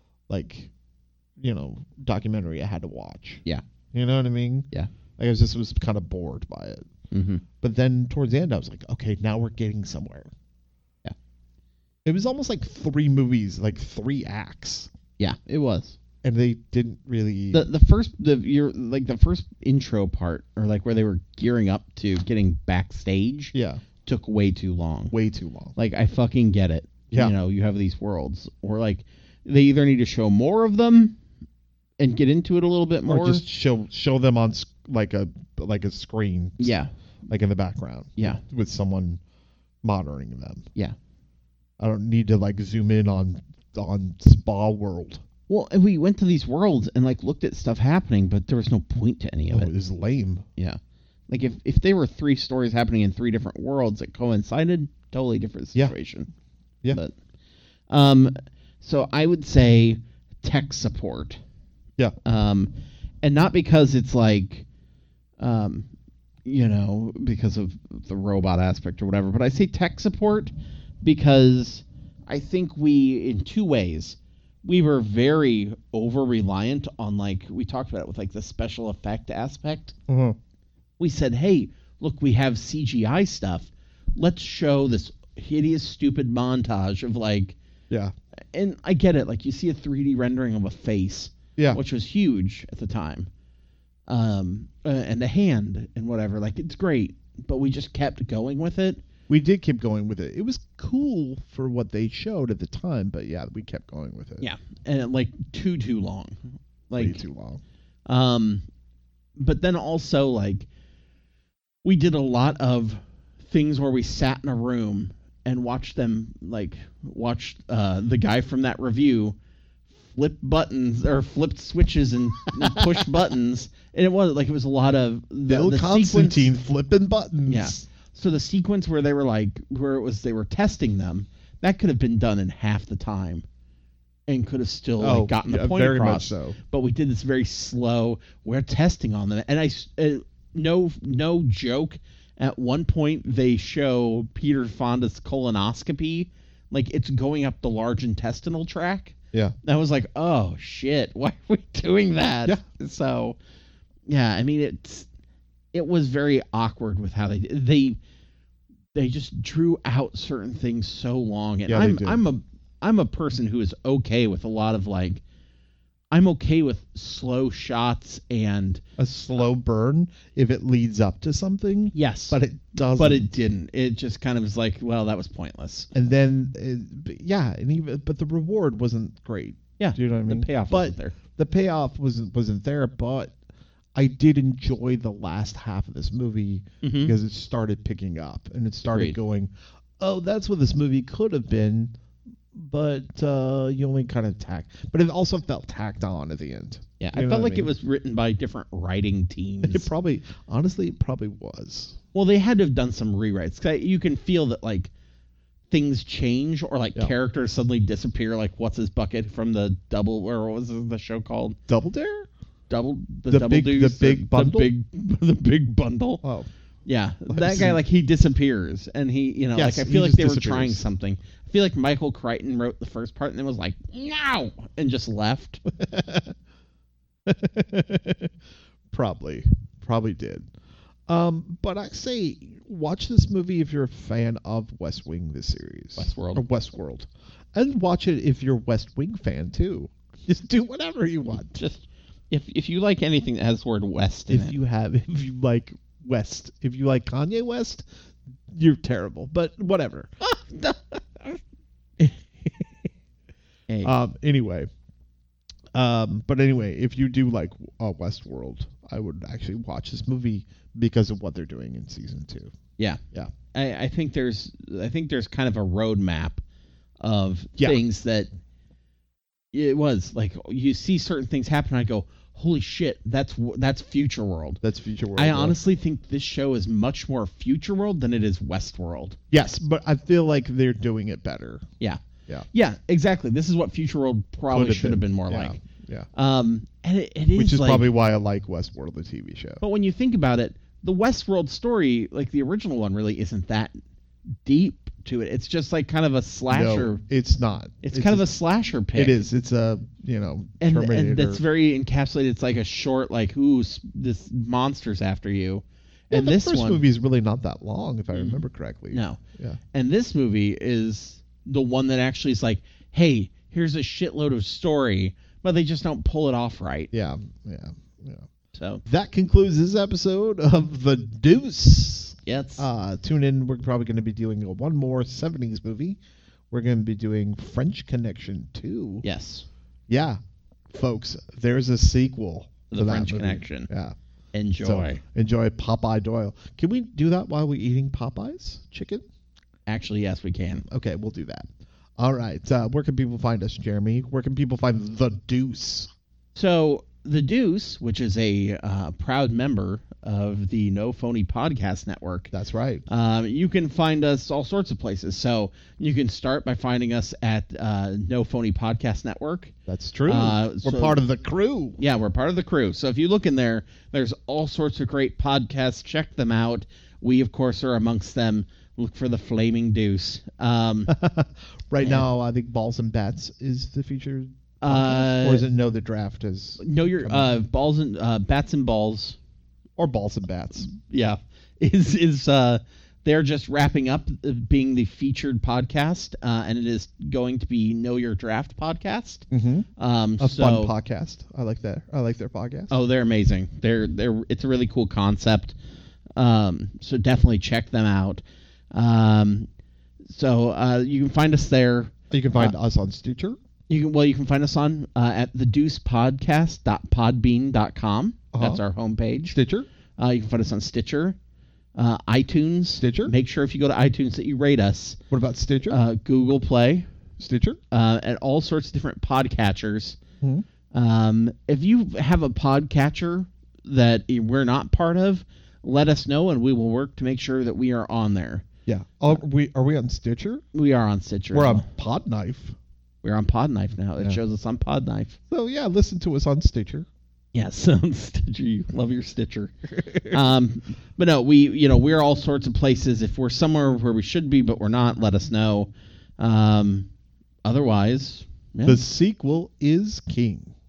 documentary I had to watch. Yeah. You know what I mean? Yeah. Like I was kind of bored by it. Mm-hmm. But then towards the end, I was like, okay, now we're getting somewhere. Yeah. It was almost like 3 movies, like 3 acts. Yeah, it was. And they didn't really. The first intro part, or like where they were gearing up to getting backstage. Yeah. Took way too long. Way too long. Like, I fucking get it. Yeah. You have these worlds, or like they either need to show more of them and get into it a little bit more, or just show them on like a screen. Yeah. Like in the background. Yeah. With someone monitoring them. Yeah. I don't need to like zoom in on Spa World. Well, and we went to these worlds and like looked at stuff happening, but there was no point to any of it. It was lame. Yeah. Like if they were 3 stories happening in 3 different worlds that coincided, totally different situation. Yeah. But so I would say tech support. Yeah. And not because it's like because of the robot aspect or whatever, but I say tech support because I think in 2 ways, we were very over-reliant on, like, we talked about it with, like, the special effect aspect. Mm-hmm. We said, hey, look, we have CGI stuff. Let's show this hideous, stupid montage of, like... Yeah. And I get it. Like, you see a 3D rendering of a face. Yeah. Which was huge at the time. And a hand and whatever. Like, it's great. But we just kept going with it. We did keep going with it. It was cool for what they showed at the time, but yeah, we kept going with it. Yeah, and like too long, like way too long. But then also like we did a lot of things where we sat in a room and watched them the guy from that review flip buttons or flipped switches and push buttons, and it was a lot of Bill Constantine flipping buttons. Yeah. So the sequence where they were testing them, that could have been done in half the time, and could have still gotten the point very across. Much so. But we did this very slow. We're testing on them, and no joke At one point, they show Peter Fonda's colonoscopy, like it's going up the large intestinal tract. Yeah. I was like, oh shit, why are we doing that? Yeah. So, yeah, I mean, it was very awkward with how they just drew out certain things so long, and Yeah, they did. I'm a person who is okay with a lot of like, I'm okay with slow shots and A slow burn if it leads up to something. yes, But it doesn't. but it didn't. It just kind of was like, well, that was pointless. And then, but the reward wasn't great. Yeah, Do you know what I mean? the payoff but wasn't there. The payoff wasn't there, but I did enjoy the last half of this movie Mhm. because it started picking up and it started Agreed. going, oh, that's what this movie could have been, but you only kind of but it also felt tacked on at the end. Yeah, You I know felt what like it was written by different writing teams. It probably was. Well, they had to have done some rewrites. 'Cause you can feel that like things change or like Yeah. characters suddenly disappear. Like what's his bucket from the double? Or what was the show called? Double Dare? Double The Double big- Deuce, the big bundle? the big bundle. Oh. Yeah, I've that guy seen- like he disappears and he Yes, like I he feel like just they were disappears. trying something. I feel like Michael Crichton wrote the first part and then was like no and just left. Probably did. But I say watch this movie if you're a fan of West Wing, the series, Westworld. or Westworld, and watch it if you're a West Wing fan too. Just do whatever you want. Just if you like anything that has the word West in If it. you like West, if you like Kanye West, you're terrible. But whatever. Hey. Anyway. But anyway, if you do like Westworld, I would actually watch this movie because of what they're doing in season 2. Yeah. Yeah. I think there's kind of a roadmap of Yeah. things that it was like you see certain things happen. And I go, holy shit, that's Future World. That's Future World. I yeah. honestly think this show is much more Future World than it is Westworld. Yes, but I feel like they're doing it better. Yeah. Yeah. Yeah, exactly. This is what Future World probably Could should have been more yeah, like. Yeah. And it is Which is like, probably why I like Westworld, the TV show. But when you think about it, the Westworld story, like the original one, really isn't that deep to it. It's just like kind of a slasher. No, it's not. It's kind of a slasher pick. It is. It's a, and Terminator. that's very encapsulated. It's like a short, like, ooh, this monster's after you. Yeah, And the this first one, movie is really not that long, if I remember correctly. no. Yeah. And this movie is the one that actually is like, hey, here's a shitload of story, but they just don't pull it off right. Yeah. So That concludes this episode of The Deuce. yeah, it's Tune in. We're probably going to be doing one more 70s movie. We're going to be doing French Connection 2. yes, Yeah. Folks, there's a sequel The to that French movie. Connection. Yeah. enjoy. So, enjoy Popeye Doyle. Can we do that while we're eating Popeye's chicken? Actually, yes, we can. Okay, we'll do that. All right. Where can people find us, Jeremy? Where can people find The Deuce? So The Deuce, which is a proud member of the No Phony Podcast Network, That's right. you can find us all sorts of places. So you can start by finding us at No Phony Podcast Network. That's true. so- we're part of the crew. Yeah, we're part of the crew. So if you look in there, there's all sorts of great podcasts. Check them out. We, of course, are amongst them. Look for the Flaming Deuce. Right now, I think Balls and Bats is the featured podcast. Or is it No the Draft is Know your balls and bats and balls. or Balls and Bats? Yeah, is they're just wrapping up being the featured podcast, and it is going to be Know Your Draft podcast. Mm-hmm. A So fun podcast. I like that. I like their podcast. oh, they're amazing. They're it's a really cool concept. So definitely check them out. So you can find us there. You can find us on Stitcher. You can find us on at thedeucepodcast.podbean.com. That's our homepage. Stitcher. You can find us on Stitcher, iTunes. Stitcher? Make sure if you go to iTunes that you rate us. What about Stitcher? Google Play, Stitcher. and all sorts of different podcatchers. Mhm. If you have a podcatcher that we're not part of, let us know and we will work to make sure that we are on there. Yeah. Are we on Stitcher? We are on Stitcher. We're as on well. Podknife. We're on Podknife now. It Yeah. shows us on Podknife. So yeah, listen to us on Stitcher. Yes, Stitcher. You love your Stitcher. But no, we're all sorts of places. If we're somewhere where we should be, but we're not, let us know. Otherwise, yeah. The sequel is king.